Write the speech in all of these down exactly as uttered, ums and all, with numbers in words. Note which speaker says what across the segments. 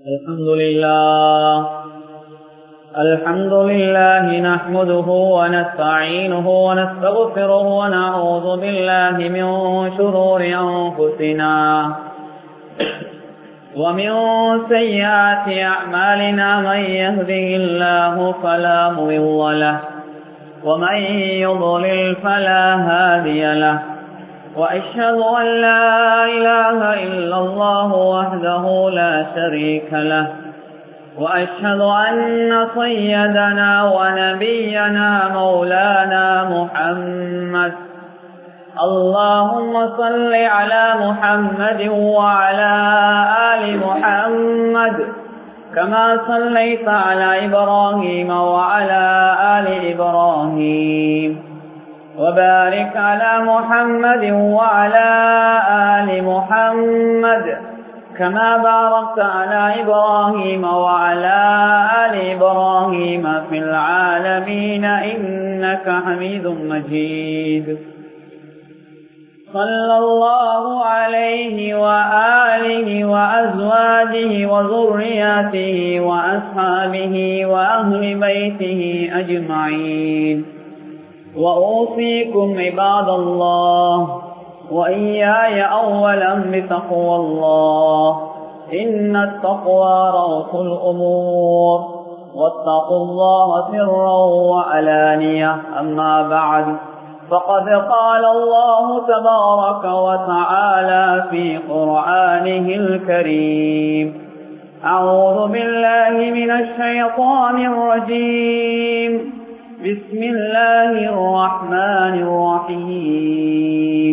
Speaker 1: الحمد لله الحمد لله نحمده ونستعينه ونستغفره ونعوذ بالله من شرور أنفسنا ومن سيئات أعمالنا من يهده الله فلا مضل له ومن يضلل فلا هادي له وأشهد أن لا إله إلا الله وحده لا شريك له وأشهد أن سيدنا ونبينا مولانا محمد اللهم صل على محمد وعلى آل محمد كما صليت على إبراهيم وعلى آل إبراهيم وبارك على محمد وعلى آل محمد كما باركت على إبراهيم وعلى آل إبراهيم في العالمين إنك حميد مجيد صلى الله عليه وآله وأزواجه وذرياته وأصحابه وأهل بيته أجمعين وأوصيكم عباد الله وإياي أولا بتقوى الله إن التقوى رأس الأمور واتقوا الله سرا وعلانية أما بعد فقد قال الله تبارك وتعالى في قرآنه الكريم أعوذ بالله من الشيطان الرجيم بسم الله الرحمن الرحيم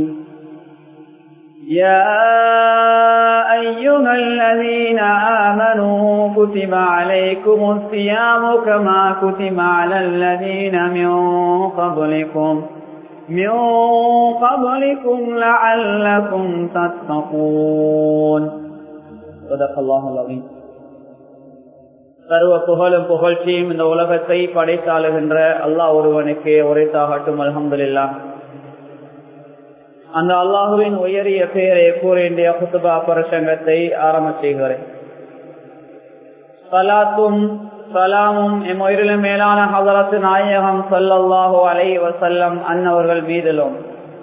Speaker 1: يا أيها الذين آمنوا كتب عليكم الصيام كما كتب على الذين من قبلكم من قبلكم لعلكم تتقون صدق الله العظيم. சர்வ புகழும் புகழ்ச்சியும் இந்த உலகத்தை படைத்தாளுகின்ற அல்லாஹ் ஒருவனுக்கே உரைத்தாகட்டும். அல்ஹம்துலில்லாஹ். அந்த அல்லாஹுவின் உயரிய பெயரை கூறிய குத்துபா பிரசங்கத்தை ஆரம்ப செய்கிறேன். சலாத்தும் சலாமும் எம் உயிரிலும் மேலான ஹதரத் நாயகம் ஸல்லல்லாஹு அலைஹி வஸல்லம் அன்னவர்கள் மீதிலும்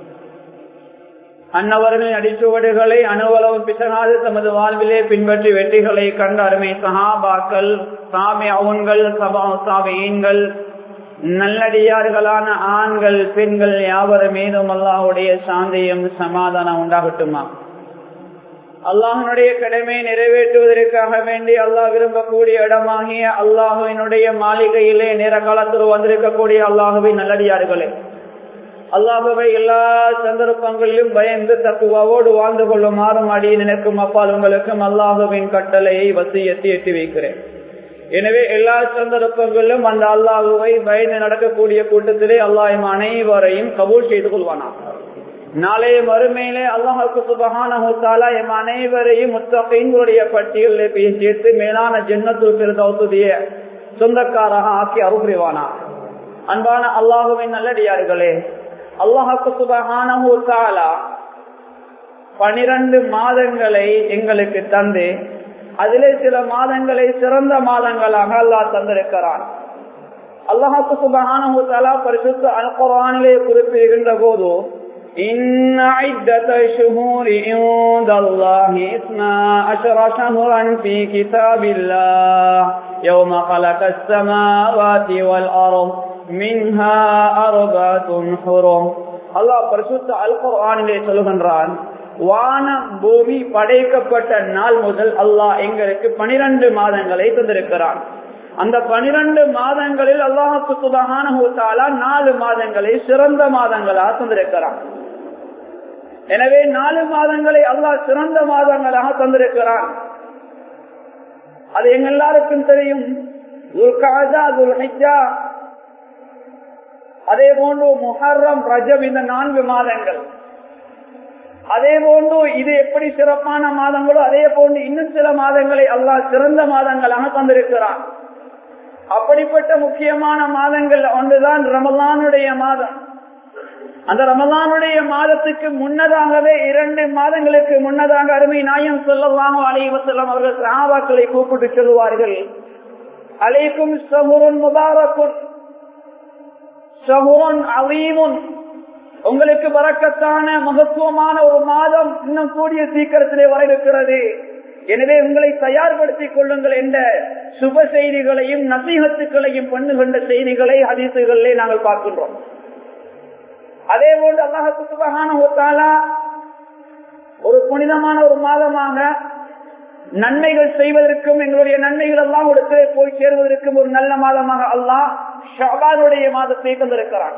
Speaker 1: அன்னவர்களின் அடிச்சுவடுகளை அணுவளவு பிசகாது தமது வாழ்விலே பின்பற்றி வெற்றிகளை கண்ட அருமை சஹாபாக்கள், தாபிஊன்கள், தபா தாபிஈன்கள், நல்லடியார்களான ஆண்கள் பெண்கள் யாவர் மீதும் அல்லாஹ்வுடைய சாந்தியும் சமாதானம் உண்டாகட்டுமா. அல்லாஹ்வுடைய கடமை நிறைவேற்றுவதற்காக வேண்டி அல்லாஹ் விரும்பக்கூடிய இடமாகிய அல்லாஹுவினுடைய மாளிகையிலே நேர காலத்தில் வந்திருக்கக்கூடிய அல்லாஹுவின் நல்லடியார்களே, அல்லாஹுவை எல்லா சந்தர்ப்பங்களிலும் பயந்து தக்குவாவோடு வாழ்ந்து கொள்ளுமாறும் அடி நினைக்கும் அப்பால் உங்களுக்கும் அல்லாஹுவின் கட்டளையை வசியத்தை எட்டி வைக்கிறேன். எனவே எல்லா சந்தர்ப்பங்களிலும் அந்த அல்லாஹுவை பயந்து நடக்கக்கூடிய கூட்டத்திலே அல்லாஹ் அனைவரையும் கபூல் செய்து கொள்வானா. நாளைய மறுமையிலே அல்லாஹுக்கு சுப்ஹானஹு வ தஆலா எம் அனைவரையும் முத்தகீன்களுடைய பட்டியலில் சேர்த்து மேலான ஜன்னத்துல் ஃபிர்தௌஸுடைய சொந்தக்காரராக ஆக்கி அருள்வானா. அன்பான அல்லாஹுவின் நல்லடியார்களே, அல்லாஹுக்கு சுப்ஹானஹு வ தஆலா பனிரெண்டு மாதங்களை எங்களுக்கு தந்து அதிலே சில மாதங்களை சிறந்த மாதங்களாக அல்லாஹ் தந்திருக்கிறான். அல்லாஹுக்கு சுப்ஹானஹு வ தஆலா பரிசுத்த அல் குர்ஆனிலே குறிப்பிடுகின்ற போது إن عدة الشهور عند الله اثنا عشر شهرا في كتاب الله يوم خلق السماوات والأرض منها أربعة حرم. அல்லாஹ் பரிசுத்த அல் குர்ஆனிலே சொல்கின்றான், வான பூமி படைக்கப்பட்ட நாள் முதல் அல்லாஹ் எங்களுக்கு பனிரெண்டு மாதங்களை தந்திருக்கிறான். அந்த பனிரெண்டு மாதங்களில் அல்லாஹ் சுப்ஹானஹு வ தஆலா நாலு மாதங்களை சிறந்த மாதங்களாக தந்திருக்கிறான். எனவே நாலு மாதங்களை அல்லாஹ் சிறந்த மாதங்களாக தந்திருக்கிறான். அது எங்க எல்லாருக்கும் தெரியும். துல்காதா, துல்ஹிஜ்ஜா, அதே போன்று முஹர்ரம், ரஜப், இந்த நான்கு மாதங்கள். அதே போன்று இது எப்படி சிறப்பான மாதங்களோ அதே போன்று இன்னும் சில மாதங்களை அல்லாஹ் சிறந்த மாதங்களாக தந்திருக்கிறான். அப்படிப்பட்ட முக்கியமான மாதங்கள் ஒன்றுதான் ரமலானுடைய மாதம். அந்த ரமலானுடைய மாதத்துக்கு முன்னதாகவே இரண்டு மாதங்களுக்கு முன்னதாக அருமை நாயகம் ஸல்லல்லாஹு அலைஹி வஸல்லம் அவர்கள் சஹாபாக்களை கூப்பிட்டு சொல்லுவார்கள், அலைக்கும் ஷஹ்ருன் முபாரக்குன் ஷஹ்ருன் அலீமுன், உங்களுக்கு பரக்கத்தான மகத்துவமான ஒரு மாதம் இன்னும் கூடிய சீக்கிரத்திலே வர இருக்கிறது. எனவே உங்களை தயார்படுத்திக் கொள்ளுங்கள் என்ற சுப செய்திகளையும் நசீஹத்துக்களையும் பண்ணுகின்ற செய்திகளை ஹதீசுகளிலே நாங்கள் பார்க்கின்றோம். அதே போன்று அல்லாஹ் சுப்ஹானஹு வ தஆலா ஒரு புனிதமான ஒரு மாதமாக நன்மைகள் செய்வதற்கும் எங்களுடைய நன்மைகள் எல்லாம் இடத்திலே போய் சேருவதற்கும் ஒரு நல்ல மாதமாக அல்லாஹ் ஷஅபானுடைய மாதத்தை தந்திருக்கிறான்.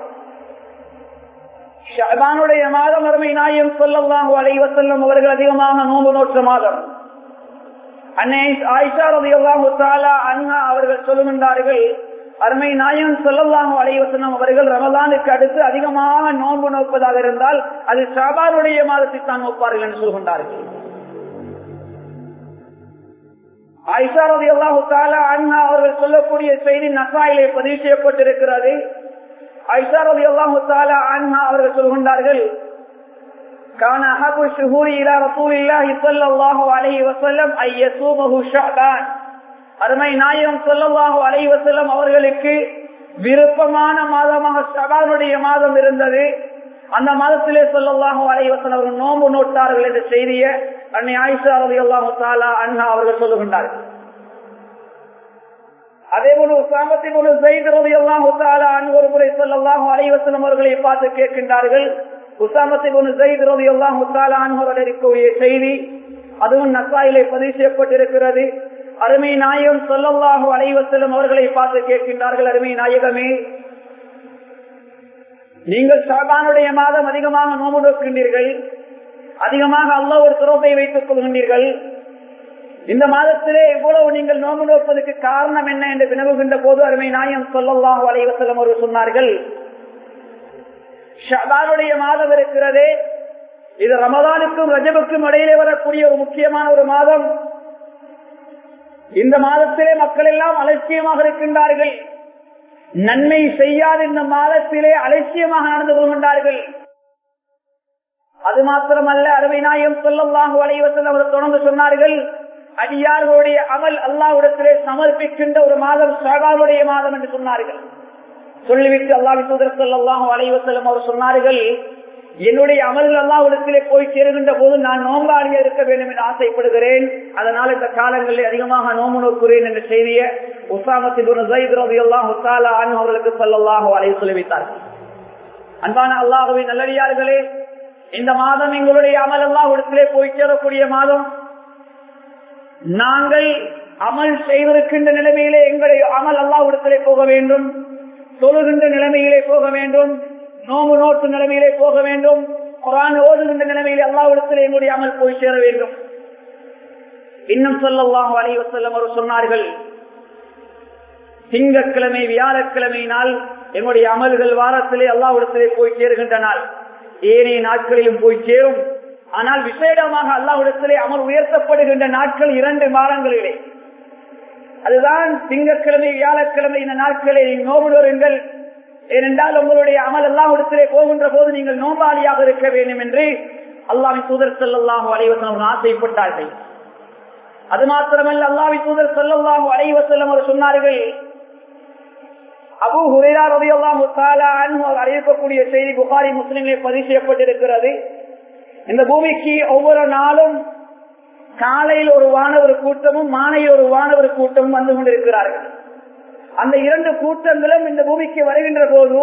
Speaker 1: ஷஅபானுடைய மாதம் அருமை நாயகம் ஸல்லல்லாஹு அலைஹி வஸல்லம் அவர்கள் அதிகமாக நோன்பு நோற்ற மாதம். அன்னை ஆயிஷா ரலியல்லாஹு தஆலா அன்ஹா அவர்கள் சொல்லுகின்றார்கள், அருமை நாயகம் ஸல்லல்லாஹு அலைஹி வஸல்லம் அவர்கள் ரமலானுக்கு அடுத்து அதிகமாக நோன்பு நோப்பதாக இருந்தால் அது ஷஅபானுடைய மாதத்தை தான் நோப்பார்கள் என்று சொல்கின்றார்கள். ஆயிஷா ரலியல்லாஹு தஆலா அன்ஹா அவர்கள் சொல்லக்கூடிய செய்தி நஸாயிலே பதிவு செய்யப்பட்டிருக்கிறது. ஆயிஷா ரலியல்லாஹு தஆலா அன்ஹா அவர்கள் சொல்கின்றார்கள், கான அஹபு ஷுஹூரி இலா ரசூலில்லாஹி ஸல்லல்லாஹு அலைஹி வஸல்லம் ஐ யஸூமஹு ஷஅபான், அருமை நாயகம் ஸல்லல்லாஹு அலைஹி வஸல்லம் அவர்களுக்கு விருப்பமான மாதமாக ஷஅபானுடைய மாதம் இருந்தது. அந்த மாதத்திலே ஸல்லல்லாஹு அலைஹி வஸல்லம் அவர்கள் நோன்பு நோட்டார்கள் என்ற செய்தியை அன்னை ஆயிஷா ரலியல்லாஹு தஆலா அன்ஹா அவர்கள் சொல்லுகின்றார்கள். அதேபோல உஸாமா இப்னு ஸைத் ரலியல்லாஹு தஆலா அன்ஹு ஒரு முறை ஸல்லல்லாஹு அலைஹி வஸல்லம் அவர்களை பார்த்து கேட்கின்றார்கள். உஸாமா இப்னு ஸைத் ரலியல்லாஹு தஆலா அன்ஹு அவர்களுடைய செய்தி அதுவும் நஸாயிலே பதிவு செய்யப்பட்டிருக்கிறது. அருமை நாயகம் ஸல்லல்லாஹு அலைஹி வஸல்லம் அவர்களை பார்த்து கேட்கின்றார்கள், அருமை நாயகமே, நீங்கள் ஷஅபானுடைய மாதம் அதிகமாக நோன்பு நோக்கின்றீர்கள், அதிகமாக அல்லாஹ்வோடு தொடர்பை வைத்துக் கொள்கின்றீர்கள். இந்த மாதத்திலே இவ்வளவு நீங்கள் நோன்பு நோப்பதற்கு காரணம் என்ன என்று வினவுகின்ற போது அருமை நாயகம் ஸல்லல்லாஹு அலைஹி வஸல்லம் அவர்கள் சொன்னார்கள், ஷஅபானுடைய மாதம் இருக்கிறதே, இது ரமலானுக்கும் ரஜபுக்கும் இடையிலே வரக்கூடிய ஒரு முக்கியமான ஒரு மாதம். இந்த மாதத்திலே மக்கள் எல்லாம் அலட்சியமாக இருக்கின்றார்கள். நன்மை செய்யாத இந்த மாதத்திலே அலட்சியமாக நடந்து கொள்கின்றார்கள். அது மாத்திரமல்ல, அருமை நாயகம் ஸல்லல்லாஹு அலைஹி வஸல்லம் அவர்கள் தொடர்ந்து சொன்னார்கள், அடியார்களுடைய அமல் அல்லாஹ்விடத்திலே சமர்ப்பிக்கின்ற ஒரு மாதம் ஷஅபானுடைய மாதம் என்று சொன்னார்கள். சொல்லிவிட்டு அல்லாஹ்வின் தூதர் ஸல்லல்லாஹு அலைஹி வஸல்லம் அவர் சொன்னார்கள், என்னுடைய அமல்கள் அல்லாஹ்விடத்திலே போய் சேருகின்ற போது நான் நோன்பாளியாக இருக்க வேண்டும் என்று ஆசைப்படுகிறேன். அதனால் இந்த காலங்களில் அதிகமாக நோன்பு நோக்குகிறேன் என்ற செய்தியை உஸாமா இப்னு ஸைத் ரலியல்லாஹு தஆலா அன்ஹு அவர்களுக்கு ஸல்லல்லாஹு அலைஹி வஸல்லம் சொல்லிவிட்டார்கள். அன்பான அல்லாஹ்வின் நல்லடியார்களே, இந்த மாதம் எங்களுடைய அமல் அல்லாஹ்விடத்திலே போய் சேரக்கூடிய மாதம். நாங்கள் அமல் செய்திருக்கின்ற நிலைமையிலே எங்களுடைய அமல் அல்லாஹ்விடத்திலே போக வேண்டும், தொழுகின்ற நிலைமையிலே போக வேண்டும், நோம்பு நோட்டு நிலைமையிலே போக வேண்டும், குர்ஆன் ஓதுகின்ற நிலைமையிலே அல்லாஹ்விடத்திலே எங்களுடைய அமல் போய் சேர வேண்டும். இன்னும் ஸல்லல்லாஹு அலைஹி வஸல்லம் அவர்கள் சொன்னார்கள், திங்கட்கிழமை வியாழக்கிழமை நாள் எங்களுடைய அமல்கள் வாரத்திலே அல்லாஹ்விடத்திலே போய் சேருகின்ற நாள். ஏனைய நாட்களிலும் போய் சேரும். ஆனால் விசேடமாக அல்லாஹ்விடத்திலே அமல் உயர்த்தப்படுகின்ற நாட்கள் இரண்டு வாரங்களிலே. அதுதான் திங்கட்கிழமை வியாழக்கிழமை. இந்த நாட்களை நோம்புடுங்கள், ஏனென்றால் உங்களுடைய அமல் அல்லாஹ்விடத்திலே போகின்ற போது நீங்கள் நோம்பாளியாக இருக்க வேண்டும் என்று அல்லாஹ்வின் தூதர் ஸல்லல்லாஹு அலைஹி வஸல்லம் ஆசைப்பட்டார்கள். அது மாத்திரமல்ல, அல்லாஹ்வின் தூதர் ஸல்லல்லாஹு அலைஹி வஸல்லம் அவர் சொன்னார்கள், அபூ ஹுரைரா ரலியல்லாஹு தஆலா அன்ஹு அவர் அறிவிக்கக்கூடிய செய்தி புகாரி முஸ்லிமிலே பதிவு செய்யப்பட்டிருக்கிறது. இந்த பூமிக்கு ஒவ்வொரு நாளும் காலையில் ஒரு வானவர் கூட்டமும் மாலையில் ஒரு வானவர் கூட்டமும் வந்து கொண்டிருக்கிறார்கள். அந்த இரண்டு கூட்டங்களும் இந்த பூமிக்கு வருகின்ற போது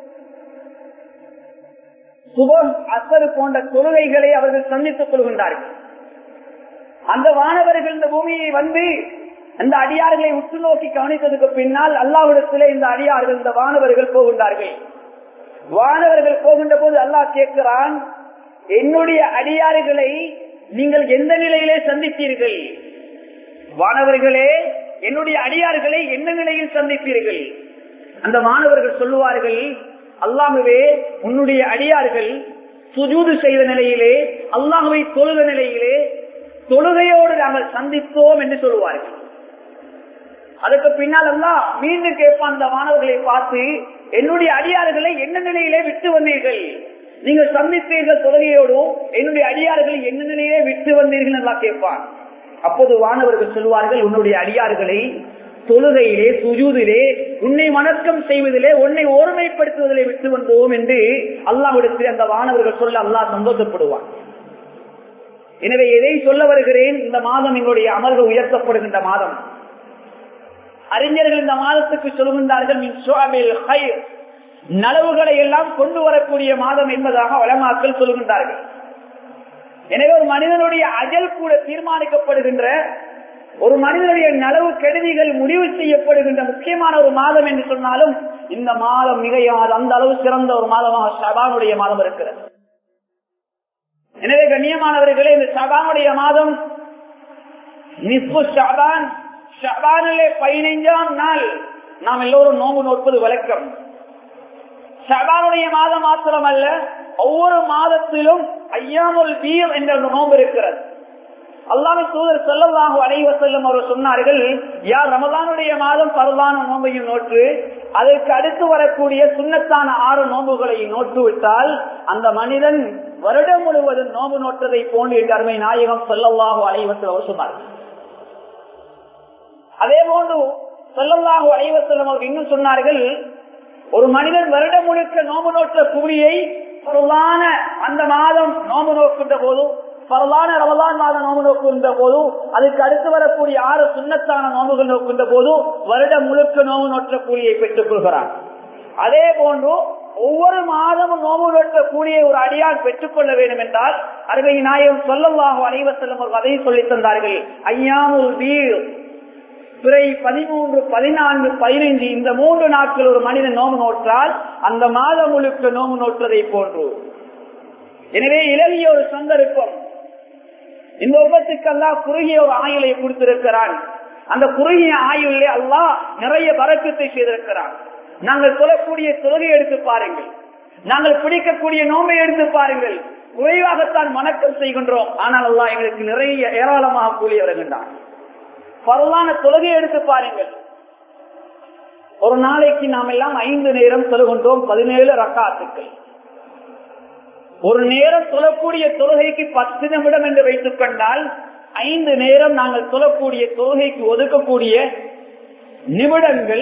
Speaker 1: சுபம் அசர் போன்ற தொழுகைகளை அவர்கள் சந்தித்துக் கொள்கின்றார்கள். அந்த வானவர்கள் இந்த பூமியை வந்து அந்த அடியார்களை உற்று நோக்கி கவனித்ததுக்கு பின்னால் அல்லாஹ்விடத்திலே இந்த அடியார்கள் இந்த வானவர்கள் போகின்றார்கள். வானவர்கள் போகின்ற போது அல்லாஹ் கேட்கிறான், என்னுடைய அடியார்களை நீங்கள் எந்த நிலையிலே சந்தித்தீர்கள்? வானவர்களே, என்னுடைய அடியார்களை எந்த நிலையில் சந்திப்பீர்கள்? அந்த மாணவர்கள் சொல்லுவார்கள், அல்லாஹ்வே, உன்னுடைய அடியார்கள் சுஜூது செய்த நிலையிலே, அல்லாஹ்வை தொழுத நிலையிலே, தொழுகையோடு நாங்கள் சந்தித்தோம் என்று சொல்லுவார்கள். அதுக்கு பின்னால் எல்லாம் மீண்டும் கேட்பான் அந்த மாணவர்களை பார்த்து, என்னுடைய அடியார்களை என்ன நிலையிலே விட்டு வந்தீர்கள், நீங்கள் சந்தித்தீர்கள் தொழுகையோடும் என்னுடைய அடியார்களை என்ன நிலையிலே விட்டு வந்தீர்கள் எல்லாம் கேட்பான். அப்போது வானவர்கள் சொல்வார்கள், உன்னுடைய அடியார்களை தொழுகையிலே சுஜூதிலே உன்னை வணக்கம் செய்வதிலே உன்னை ஓர்மைப்படுத்துவதிலே விட்டு வந்தோம் என்று அல்லாஹ்விடத்தில் அந்த வானவர்கள் சொல்ல அல்லாஹ் சந்தோஷப்படுவான். எனவே எதை சொல்ல வருகிறேன், இந்த மாதம் எங்களுடைய அமல்கள் உயர்த்தப்படுகின்ற மாதம். அறிஞர்கள் இந்த மாதத்துக்கு சொல்கின்றார்கள், நலவுகளை எல்லாம் கொண்டு வரக்கூடிய மாதம் என்பதாக உலமாக்கள் சொல்கின்றார்கள். எனவே ஒரு மனிதனுடைய அஜல் கூட தீர்மானிக்கப்படுகின்ற, ஒரு மனிதனுடைய நலவு கெடுதிகள் முடிவு செய்யப்படுகின்ற முக்கியமான ஒரு மாதம் என்று சொன்னாலும் இந்த மாதம் மிகையாத அந்த அளவு சிறந்த ஒரு மாதமாக ஷபானுடைய மாதம் இருக்கிறது. எனவே கண்ணியமானவர்களே, இந்த ஷபானுடைய மாதம் நிஸ்பு ஷபான், ஷபானிலே பதினைஞ்சாம் நாள் நாம் எல்லோரும் நோன்பு நோற்பது வழக்கம். ஷபானுடைய மாதம் மாத்திரமல்ல, ஒவ்வொரு மாதத்திலும் ஐயாமுல் பீர் என்ற நோன்பு இருக்கிறது. அல்லாஹ்வின் தூதர் ஸல்லல்லாஹு அலைஹி வஸல்லம் அவர்கள் சொன்னார்கள், யார் ரமலானுடைய மாதம் பரவான நோன்பையும் நோற்று அதற்கு அடுத்து வரக்கூடிய சுன்னத்தான ஆறு நோன்புகளை நோற்று விட்டால் அந்த மனிதன் வருடம் முழுவதும் நோன்பு நோற்றதை போன்று என்று அருமை நாயகம் ஸல்லல்லாஹு அலைஹி வஸல்லம் அவர் சொன்னார்கள். அதே போன்று ஸல்லல்லாஹு அலைஹி வஸல்லம் அவர்கள் இன்னும் சொன்னார்கள், ஒரு மனிதன் வருடம் முழுக்க நோன்பு நோற்ற கூலியை பரவான அந்த மாதம் நோன்பு நோக்கின்ற போது, பரவான ரமலான் மாதம் நோன்பு நோக்குகின்ற போது, அதுக்கு அடுத்து வரக்கூடிய ஆறு சுன்னத்தான நோன்புகள் நோக்கின்ற போது வருடம் முழுக்க நோன்பு நோற்ற கூலியை பெற்றுக் கொள்கிறான். அதே போன்று ஒவ்வொரு மாதமும் நோன்பு நோற்ற கூலியை ஒரு அடியான் பெற்றுக் கொள்ள வேண்டும் என்றால் அருமை நாயகம் ஸல்லல்லாஹு அலைஹி வஸல்லம் ஒரு கதையை சொல்லித் தந்தார்கள். ஐயாமுல் பீர், பிறை பதிமூன்று பதினான்கு பதினைந்து இந்த மூன்று நாட்கள் ஒரு மனிதன் நோன்பு நோற்றால் அந்த மாதம் முழுக்க நோன்பு நோற்றதை போன்று. எனவே இலகிய ஒரு சந்தர்ப்பம், இந்த உம்மத்துக்கு அல்லாஹ் குறுகிய ஒரு ஆயுளை கொடுத்திருக்கிறான். அந்த குறுகிய ஆயுளே அல்லாஹ் நிறைய பரக்கத்தை செய்திருக்கிறான். நாங்கள் சொல்லக்கூடிய தொழுகை எடுத்து பாருங்கள், நாங்கள் பிடிக்கக்கூடிய நோம்பை எடுத்து பாருங்கள், குறைவாகத்தான் வணக்கம் செய்கின்றோம். ஆனால் அல்லாஹ் எங்களுக்கு நிறைய ஏராளமாக கூலி வருகின்றான். பரவான தொழுகை எடுத்து பாருங்கள், ஒரு நாளைக்கு நாம் எல்லாம் ஐந்து நேரம் தொழுகின்றோம், பதினேழு ரக்காத்துக்கள். ஒரு நேரம் தொழக்கூடிய தொழுகைக்கு பத்து நிமிடம் என்று வைத்துக் கொண்டால் ஐந்து நேரம் நாங்கள் தொழக்கூடிய தொழுகைக்கு ஒதுக்கக்கூடிய நிமிடங்கள்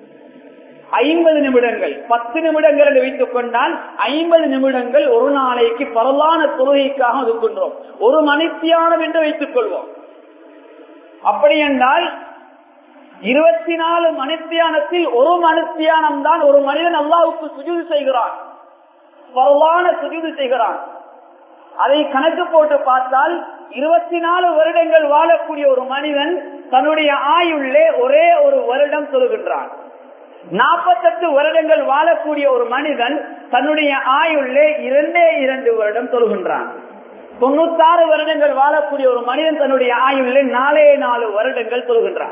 Speaker 1: ஐம்பது நிமிடங்கள். பத்து நிமிடங்கள் என்று வைத்துக் கொண்டால் ஐம்பது நிமிடங்கள் ஒரு நாளைக்கு பரவான தொழுகைக்காக ஒதுக்கின்றோம். ஒரு மணித்தியானம் என்று வைத்துக் கொள்வோம். அப்படி என்றால் இருபத்தி நாலு மணித்தியானத்தில் ஒரு மணித்தியானம் தான் ஒரு மனிதன் அல்லாஹ்வுக்கு சுஜூது செய்கிறான், பரவான சுஜூது செய்கிறான். அதை கணக்கு போட்டு பார்த்தால் இருபத்தி நாலு வருடங்கள் வாழக்கூடிய ஒரு மனிதன் தன்னுடைய ஆயுள்ளே ஒரே ஒரு வருடம் தொழுகின்றான். நாற்பத்தெட்டு வருடங்கள் வாழக்கூடிய ஒரு மனிதன் தன்னுடைய ஆயுள்ளே இரண்டே இரண்டு வருடம் தொழுகின்றான். தொண்ணூத்தாறு வருடங்கள் வாழக்கூடிய ஒரு மனிதன் தன்னுடைய ஆயுள்ளே நாலே நாலு வருடங்கள் தொழுகின்றான்.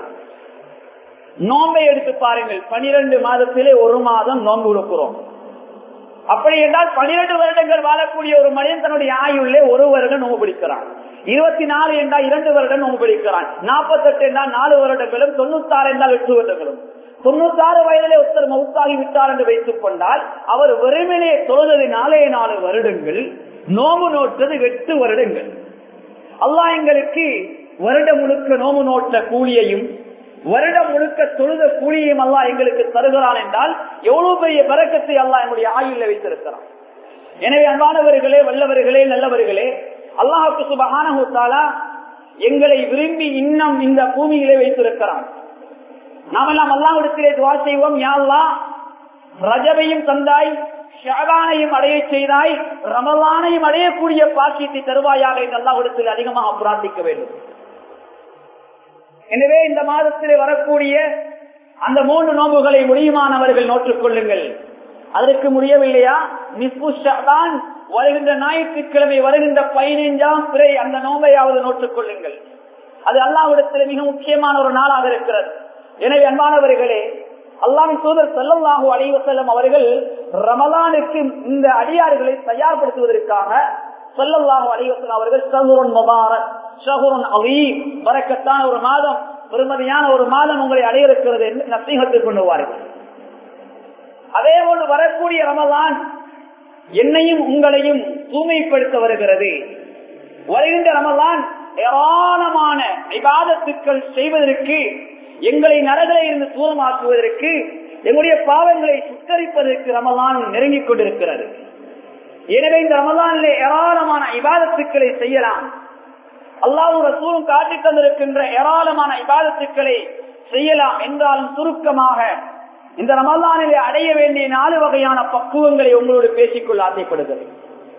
Speaker 1: நோன்பை எடுத்து பாருங்கள், பனிரெண்டு மாதத்திலே ஒரு மாதம் நோன்பு கொடுக்கிறோம். அப்படி என்றால் பனிரெண்டு வருடங்கள் வாழக்கூடிய ஒரு மனிதன் தன்னுடைய ஆயுள்ளே ஒரு வருடம் நோம்பு பிடிக்கிறான். இருபத்தி நாலு என்றால் இரண்டு வருடம் நோம்பு பிடிக்கிறான். நாற்பத்தி எட்டு என்றால் நாலு வருடங்களும், தொண்ணூத்தாறு என்றால் எட்டு வருடங்களும். தொண்ணூத்தாறு வயதிலே ஒருத்தர் மவுத்தாகி விட்டார் என்று வைத்துக் கொண்டால் அவர் வெறுமனே தொழுது நாலே நாலு வருடங்கள், நோம்பு நோட்டது எட்டு வருடங்கள். அல்லாஹ் எங்களுக்கு வருடம் முழுக்க நோம்பு நோட்ட கூலியையும் வருடம் முழுக்க தொழுத கூலியையும் அல்லாஹ் எங்களுக்கு தருகிறான் என்றால் எவ்வளவு பெரிய பரக்கத்தை அல்லாஹ் எங்களுடைய ஆயுள்ல வைத்திருக்கிறான். எனவே அன்பானவர்களே, வல்லவர்களே, நல்லவர்களே, அல்லாஹ்வுக்கு சுப்ஹானஹு வ தஆலா எங்களை விரும்பி இன்னும் இந்த பூமியிலே வைத்திருக்கிறான். நாமெல்லாம் அல்லாஹ்விடத்திலே துஆ செய்வோம், யா அல்லாஹ் ரஜபையும் தந்தாய், ஷஅபானையும் அடைய செய்தாய், ரமலானையும் அடையக்கூடிய பாக்கியத்தை தருவாயாக என்று அல்லாஹ்விடத்தில் அதிகமாக பிரார்த்திக்க வேண்டும். எனவே இந்த மாதத்திலே வரக்கூடிய அந்த மூன்று நோன்புகளை முடியுமானவர்கள் நோற்றுக் கொள்ளுங்கள். அதற்கு முடியவில்லையா, நிஸ்பு ஷஅபான் வருகின்ற ஞாயிற்றுக்கிழமை வருகின்ற பதினைஞ்சாம் பிறை அந்த நோன்பையாவது நோற்றுக் கொள்ளுங்கள். அது அல்லாஹ்விடத்தில் மிக முக்கியமான ஒரு நாளாக இருக்கிறது. எனவே அன்பானவர்களே, அல்லாஹ்வின் தூதர் ஸல்லல்லாஹு அலைஹி வஸல்லம் அவர்கள் ரமலானுக்கு இந்த அடியார்களை தயார்படுத்துவதற்காக ஸல்லல்லாஹு அலைஹி வஸல்லம் அவர்கள் ஷஹ்ருன் முபாரக், ஷஹ்ருன் அஸீம், பரக்கத்தான ஒரு மாதம், பெருமதியான ஒரு மாதம் உங்களை அடைய இருக்கிறது என்று நசீகத்துக் கொண்டுவார்கள். அதே போன்று வரக்கூடிய ரமலான் என்னையும் உங்களையும் தூய்மைப்படுத்த வருகிறது. வருகின்ற ரமலான் ஏராளமான இபாதத்துக்கள் செய்வதற்கு, எங்களை நரகளை இருந்து தூரமாக்குவதற்கு, எங்களுடைய பாவங்களை சுத்தரிப்பதற்கு ரமலான் நெருங்கிக் கொண்டிருக்கிறது. எனவே இந்த ரமலானிலே ஏராளமான இபாதத்துக்களை செய்யலாம். அல்லாஹ்வும் ரசூலும் காட்டித் தந்திருக்கின்ற ஏராளமான இபாதத்துக்களை செய்யலாம். என்றாலும் சுருக்கமாக இந்த ரமலானிலே அடைய வேண்டிய நாலு வகையான பக்குவங்களை உங்களோடு பேசிக்கொள்ள ஆசைப்படுகிறது.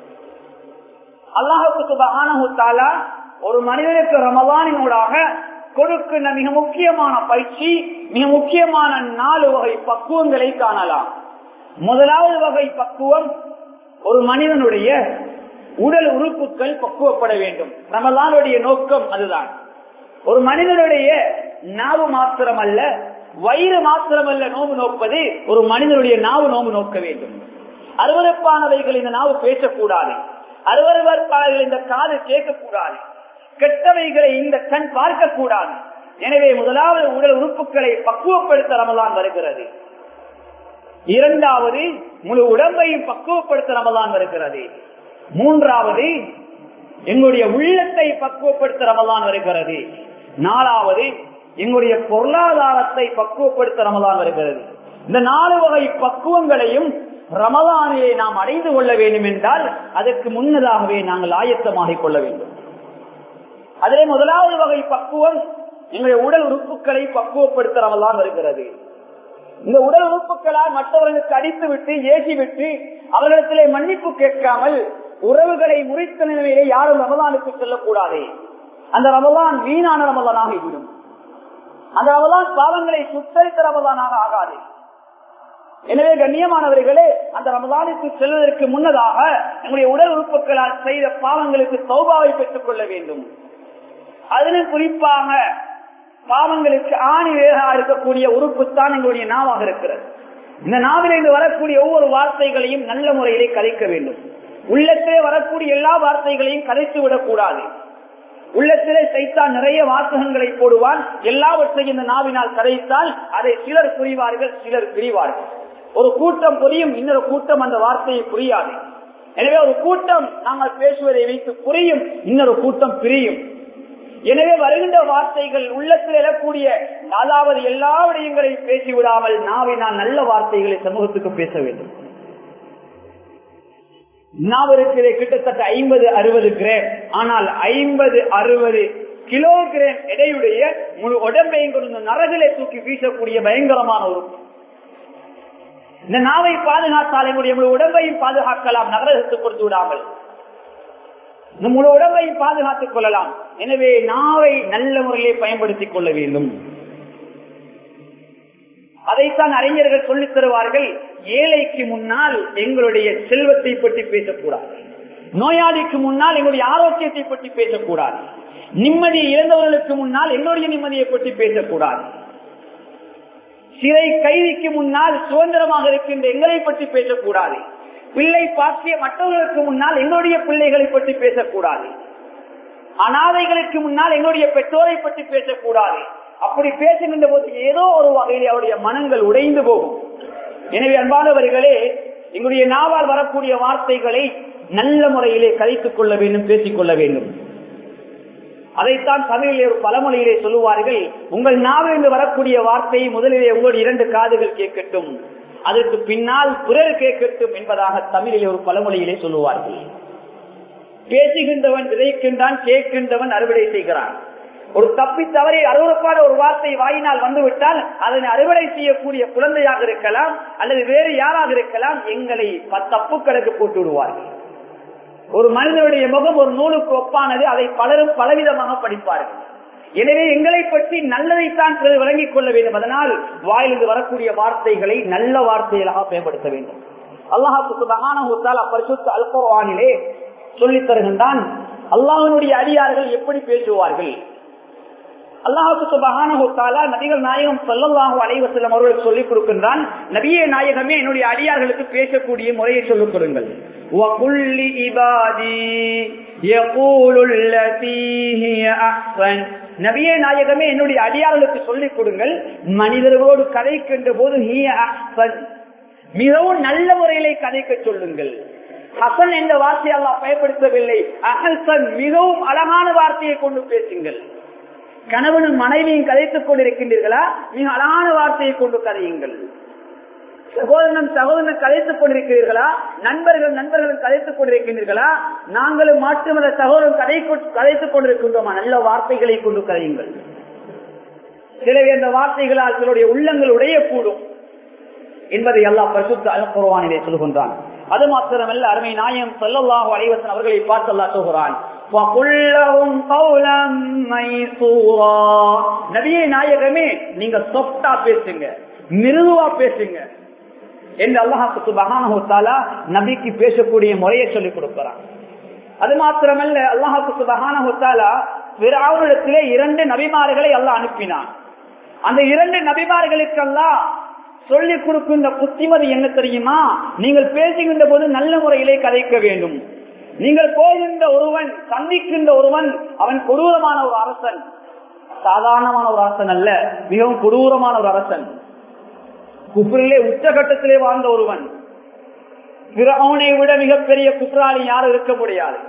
Speaker 1: அல்லாஹ் சுப்ஹானஹு வ தஆலா ஒரு மனிதனுக்கு ரமலானினூடாக கொடுக்கின்ற மிக முக்கியமான பயிற்சி, மிக முக்கியமான நாலு வகை பக்குவங்களை காணலாம். முதலாவது வகை பக்குவம், ஒரு மனிதனுடைய உடல் உறுப்புகள் பக்குவப்பட வேண்டும். ரமலானுடைய நோக்கம் அதுதான். ஒரு மனிதனுடைய நாவு மாத்திரமல்ல, வயிறு மாத்திரமல்ல நோம்பு நோக்குவது, ஒரு மனிதனுடைய நாவு நோம்பு நோக்க வேண்டும். அருவருப்பானவைகள் இந்த நாவு பேசக்கூடாது, அருவருப்பானவைகள் இந்த காது கேட்கக்கூடாது, கெட்டவைகளை இந்த கண் பார்க்க கூடாது. எனவே முதலாவது உடல் உறுப்புகளை பக்குவப்படுத்த ரமலான் வருகிறது. இரண்டாவது முழு உடம்பையும் பக்குவப்படுத்த ரமலான் வருகிறது. மூன்றாவது எங்களுடைய உள்ளத்தை பக்குவப்படுத்த ரமலான் வருகிறது. நாலாவது எங்களுடைய பொருளாதாரத்தை பக்குவப்படுத்த ரமலான் வருகிறது. இந்த நாலு வகை பக்குவங்களையும் ரமலானிலே நாம் அடைந்து கொள்ள வேண்டும் என்றால் அதற்கு முன்னதாகவே நாங்கள் ஆயத்தமாகிக் கொள்ள வேண்டும். அதிலே முதலாவது வகை பக்குவம் எங்களுடைய உடல் உறுப்புகளை பக்குவப்படுத்த ரமலான் வருகிறது. இந்த உடல் உறுப்புகளால் மற்றவர்களுக்கு அடித்து விட்டு ஏசி விட்டு அவர்களிடத்திலே மன்னிப்பு கேட்காமல் உறவுகளை முறித்த நிலையிலே யாரும் ரமலானுக்கு செல்லக்கூடாது. அந்த ரமலான் வீணான ரமலானாக விடும். அந்த ரமலான் பாவங்களை சுத்தரித்த ரமலானாக ஆகாது. எனவே கண்ணியமானவர்களே, அந்த ரமலானுக்கு செல்வதற்கு முன்னதாக நம்முடைய உடல் உறுப்புகளால் செய்த பாவங்களுக்கு தௌபாவை பெற்றுக் கொள்ள வேண்டும். அதிலும் குறிப்பாக பாவங்களுக்கு ஆணி வேகா இருக்கக்கூடிய உறுப்பு தான் எங்களுடைய நாவாக இருக்கிறது. இந்த நாவிலிருந்து வரக்கூடிய ஒவ்வொரு வார்த்தைகளையும் நல்ல முறையிலே கதைக்க வேண்டும். உள்ளத்திலே வரக்கூடிய எல்லா வார்த்தைகளையும் கதைத்து விடக்கூடாது. உள்ளத்திலே சைத்தான் நிறைய வாசகங்களை போடுவான். எல்லாவற்றையும் இந்த நாவினால் கதைத்தால் அதை சிலர் புரிவார்கள், சிலர் பிரிவார்கள். ஒரு கூட்டம் புரியும், இன்னொரு கூட்டம் அந்த வார்த்தையை புரியாது. எனவே ஒரு கூட்டம் நாங்கள் பேசுவதை வைத்து புரியும், இன்னொரு கூட்டம் பிரியும். எனவே வருகின்ற வார்த்தைகள் உள்ளத்தில் எழக்கூடிய அதாவது எல்லா விடயங்களையும் பேசிவிடாமல் நாவினால் நல்ல வார்த்தைகளை சமூகத்துக்கு பேச வேண்டும். நாவருக்கு கிட்டத்தட்ட ஐம்பது அறுபது கிராம், ஆனால் ஐம்பது அறுபது கிலோகிராம் எடையுடைய முழு உடம்பையும் கொண்டு நரகிலே தூக்கி வீசக்கூடிய பயங்கரமான ஒரு இந்த நாவை பாதுகாத்தால் எங்களுடைய முழு உடம்பையும் பாதுகாக்கலாம், நரகத்துக்கு கொடுத்து விடாமல் இந்த முழு உடம்பையும் பாதுகாத்துக் கொள்ளலாம். எனவே நாவை நல்ல முறையிலே பயன்படுத்திக் கொள்ள வேண்டும். அதைத்தான் அறிஞர்கள் சொல்லித் தருவார்கள். ஏழைக்கு முன்னால் எங்களுடைய செல்வத்தை பற்றி பேசக்கூடாது, நோயாளிக்கு முன்னால் எங்களுடைய ஆரோக்கியத்தை பற்றி பேசக்கூடாது, நிம்மதியை இழந்தவர்களுக்கு முன்னால் எங்களுடைய நிம்மதியை பற்றி பேசக்கூடாது, சிறை கைதிக்கு முன்னால் சுதந்திரமாக இருக்கின்ற எங்களை பற்றி பேசக்கூடாது, பிள்ளை பாக்கிய மற்றவர்களுக்கு முன்னால் எங்களுடைய பிள்ளைகளை பற்றி பேசக்கூடாது, அனாதைகளுக்கு முன்னால் எங்களுடைய பெற்றோரை பற்றி பேசக்கூடாது. அப்படி பேசுகின்ற போது ஏதோ ஒரு வகையில் அவருடைய மனங்கள் உடைந்து போகும். எனவே அன்பானவர்களே, எங்களுடைய நாவால் வரக்கூடிய வார்த்தைகளை நல்ல முறையிலே கதைத்துக் கொள்ள வேண்டும், பேசிக் கொள்ள வேண்டும். அதைத்தான் தமிழிலே ஒரு பழமொழியிலே சொல்லுவார்கள், உங்கள் நாவிலிருந்து வரக்கூடிய வார்த்தையை முதலிலே உங்களுடைய இரண்டு காதுகள் கேட்கட்டும், அதற்கு பின்னால் பிறர் கேட்கட்டும் என்பதாக தமிழிலே ஒரு பழமொழியிலே சொல்லுவார்கள். பேசுகின்றவன் விதைக்கின்றான், கேட்கின்றவன் அறுவடை செய்கிறான். ஒரு தப்பி தவறி அருவருப்பான ஒரு வார்த்தை வாயினால் வந்துவிட்டால் அதனை அறுவடை செய்யக்கூடிய குழந்தையாக இருக்கலாம் அல்லது வேறு யாராக இருக்கலாம், எங்களை தப்பு கணக்கு போட்டு விடுவார்கள். ஒரு மனிதனுடைய முகம் ஒரு நூலுக்கு ஒப்பானது, அதை பலரும் பலவிதமாக படிப்பார்கள். எனவே எங்களை பற்றி நல்லதைத்தான் விளங்கிக் கொள்ள வேண்டும். அதனால் வாயிலிருந்து வரக்கூடிய வார்த்தைகளை நல்ல வார்த்தைகளாக பயன்படுத்த வேண்டும். அல்லாஹ் சுப்ஹானஹு வ தஆலா பரிசுத்த அல் குர்ஆனிலே சொல்லித் தருகின்றான், அல்லாஹ்வுடைய அடியார்கள் எப்படி பேசுவார்கள். அல்லாஹ் சுப்ஹானஹு வ தஆலா நபிகள் நாயகம் ஸல்லல்லாஹு அலைஹி வஸல்லம் அவர்களுக்கு சொல்லிக் கொடுக்கின்றான், நபியே நாயகமே என்னுடைய அடியார்களுக்கு பேசக்கூடிய முறையை சொல்லிக் கொடுங்கள். وَقُلِّ عِبَادِي يَقُولُوا الَّتِي هِيَ أَحْسَنُ. நபியே நாயகமே என்னுடைய அடியார்களுக்கு சொல்லிக் கொடுங்கள், மனிதர்களோடு கதைக்கின்ற போது ஹிய அஹ்சன், மிகவும் நல்ல முறையிலே கதைக்க சொல்லுங்கள். ஹசன் என்ற வார்த்தையை அல்லாஹ் பயன்படுத்தவில்லை, அஹ்சன் மிகவும் அழகான வார்த்தையை கொண்டு பேசுங்கள். கணவனும் மனைவியும் கதைத்துக் கொண்டிருக்கின்றீர்களா, மிக அழகான வார்த்தையை கொண்டு கதையுங்கள். சகோதரனும் சகோதரன் கதைத்துக் கொண்டிருக்கிறீர்களா, நண்பர்கள் நண்பர்களும் கதைத்துக் கொண்டிருக்கின்றீர்களா, நாங்களும் மாற்று மத சகோதரன் கதை கதைத்துக் கொண்டிருக்கின்றோமா, நல்ல வார்த்தைகளை கொண்டு கதையுங்கள். சிலவே அந்த வார்த்தைகளால் சிலருடைய உள்ளங்கள் உடையக்கூடும் என்பதை அல்லாஹ் பரிசுத்த அல் குர்ஆனிலே சொல்கின்றான். அது மாத்திரமல்ல, அருமை நாயகம் ஸல்லல்லாஹு அலைஹி வஸல்லம் அவர்களை பார்த்து அல்லாஹ் சொல்கிறான், நபியே நாயகமே நீங்க சொஃப்டா பேசுங்க, மிருதுவா பேசுங்க என்று அல்லாஹ் சுப்ஹானஹு வ தஆலா நபிக்கு பேசக்கூடிய முறையை சொல்லிக் கொடுக்கிறான். அது மாத்திரமல்ல, அல்லாஹ் சுப்ஹானஹு வ தஆலா ஃபிரௌனிடத்திலே இரண்டு நபிமார்களை அல்லாஹ் அனுப்பினான். அந்த இரண்டு நபிமார்களுக்கு அல்லாஹ் சொல்லிக் கொடுக்கின்ற புத்திமதி என்ன தெரியுமா, நீங்கள் பேசுகின்ற போது நல்ல முறையிலே கதைக்க வேண்டும். நீங்கள் போகின்ற ஒருவன், சந்திக்கின்ற ஒருவன், அவன் கொடூரமான ஒரு அரசன், சாதாரணமான ஒரு அரசன் அல்ல, மிகவும் கொடூரமான ஒரு அரசன், குஃப்ரிலே உச்சகட்டத்திலே வாழ்ந்த ஒருவன். ஃபிரௌனை விட மிகப்பெரிய குற்றாளி யாரும் இருக்க முடியாது.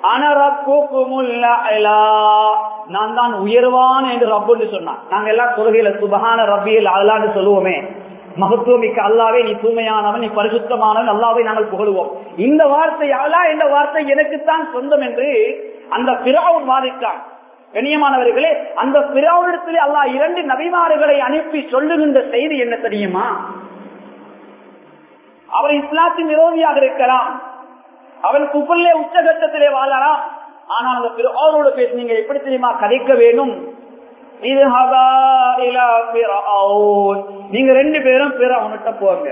Speaker 1: நான் தான் உயர்வான் என்று ரப்பு சொன்னான். நாங்க எல்லாம் தொழுகையில சுபஹான ரப்பியில் அல்லான்னு சொல்லுவோமே, மகத்துவமிக்க அல்லாவே நீ தூய்மையானவன், நீ பரிசுத்தமானவன், அல்லாவை நாங்கள் புகழுவோம். இந்த வார்த்தை அல்லாஹ் என்ற வார்த்தை எனக்குத்தான் சொந்தம் என்று அந்த ஃபிரௌன் வாதிட்டான். கண்ணியமானவர்களே, அந்த ஃபிரௌனிடத்திலே அல்லாஹ் இரண்டு நபிமார்களை அனுப்பி சொல்லுகின்ற செய்தி என்ன தெரியுமா, அவர் இஸ்லாத்தின் விரோதியாக இருக்கலாம், அவன் குஃப்ரிலே உச்சகட்டத்திலே வாழலாம், ஆனால் அந்த ஃபிரௌனோடு பேசி நீங்க எப்படி தெரியுமா கதைக்க வேண்டும், நீங்க ரெண்டு பேரும் ஃபிரௌன்கிட்ட போங்க,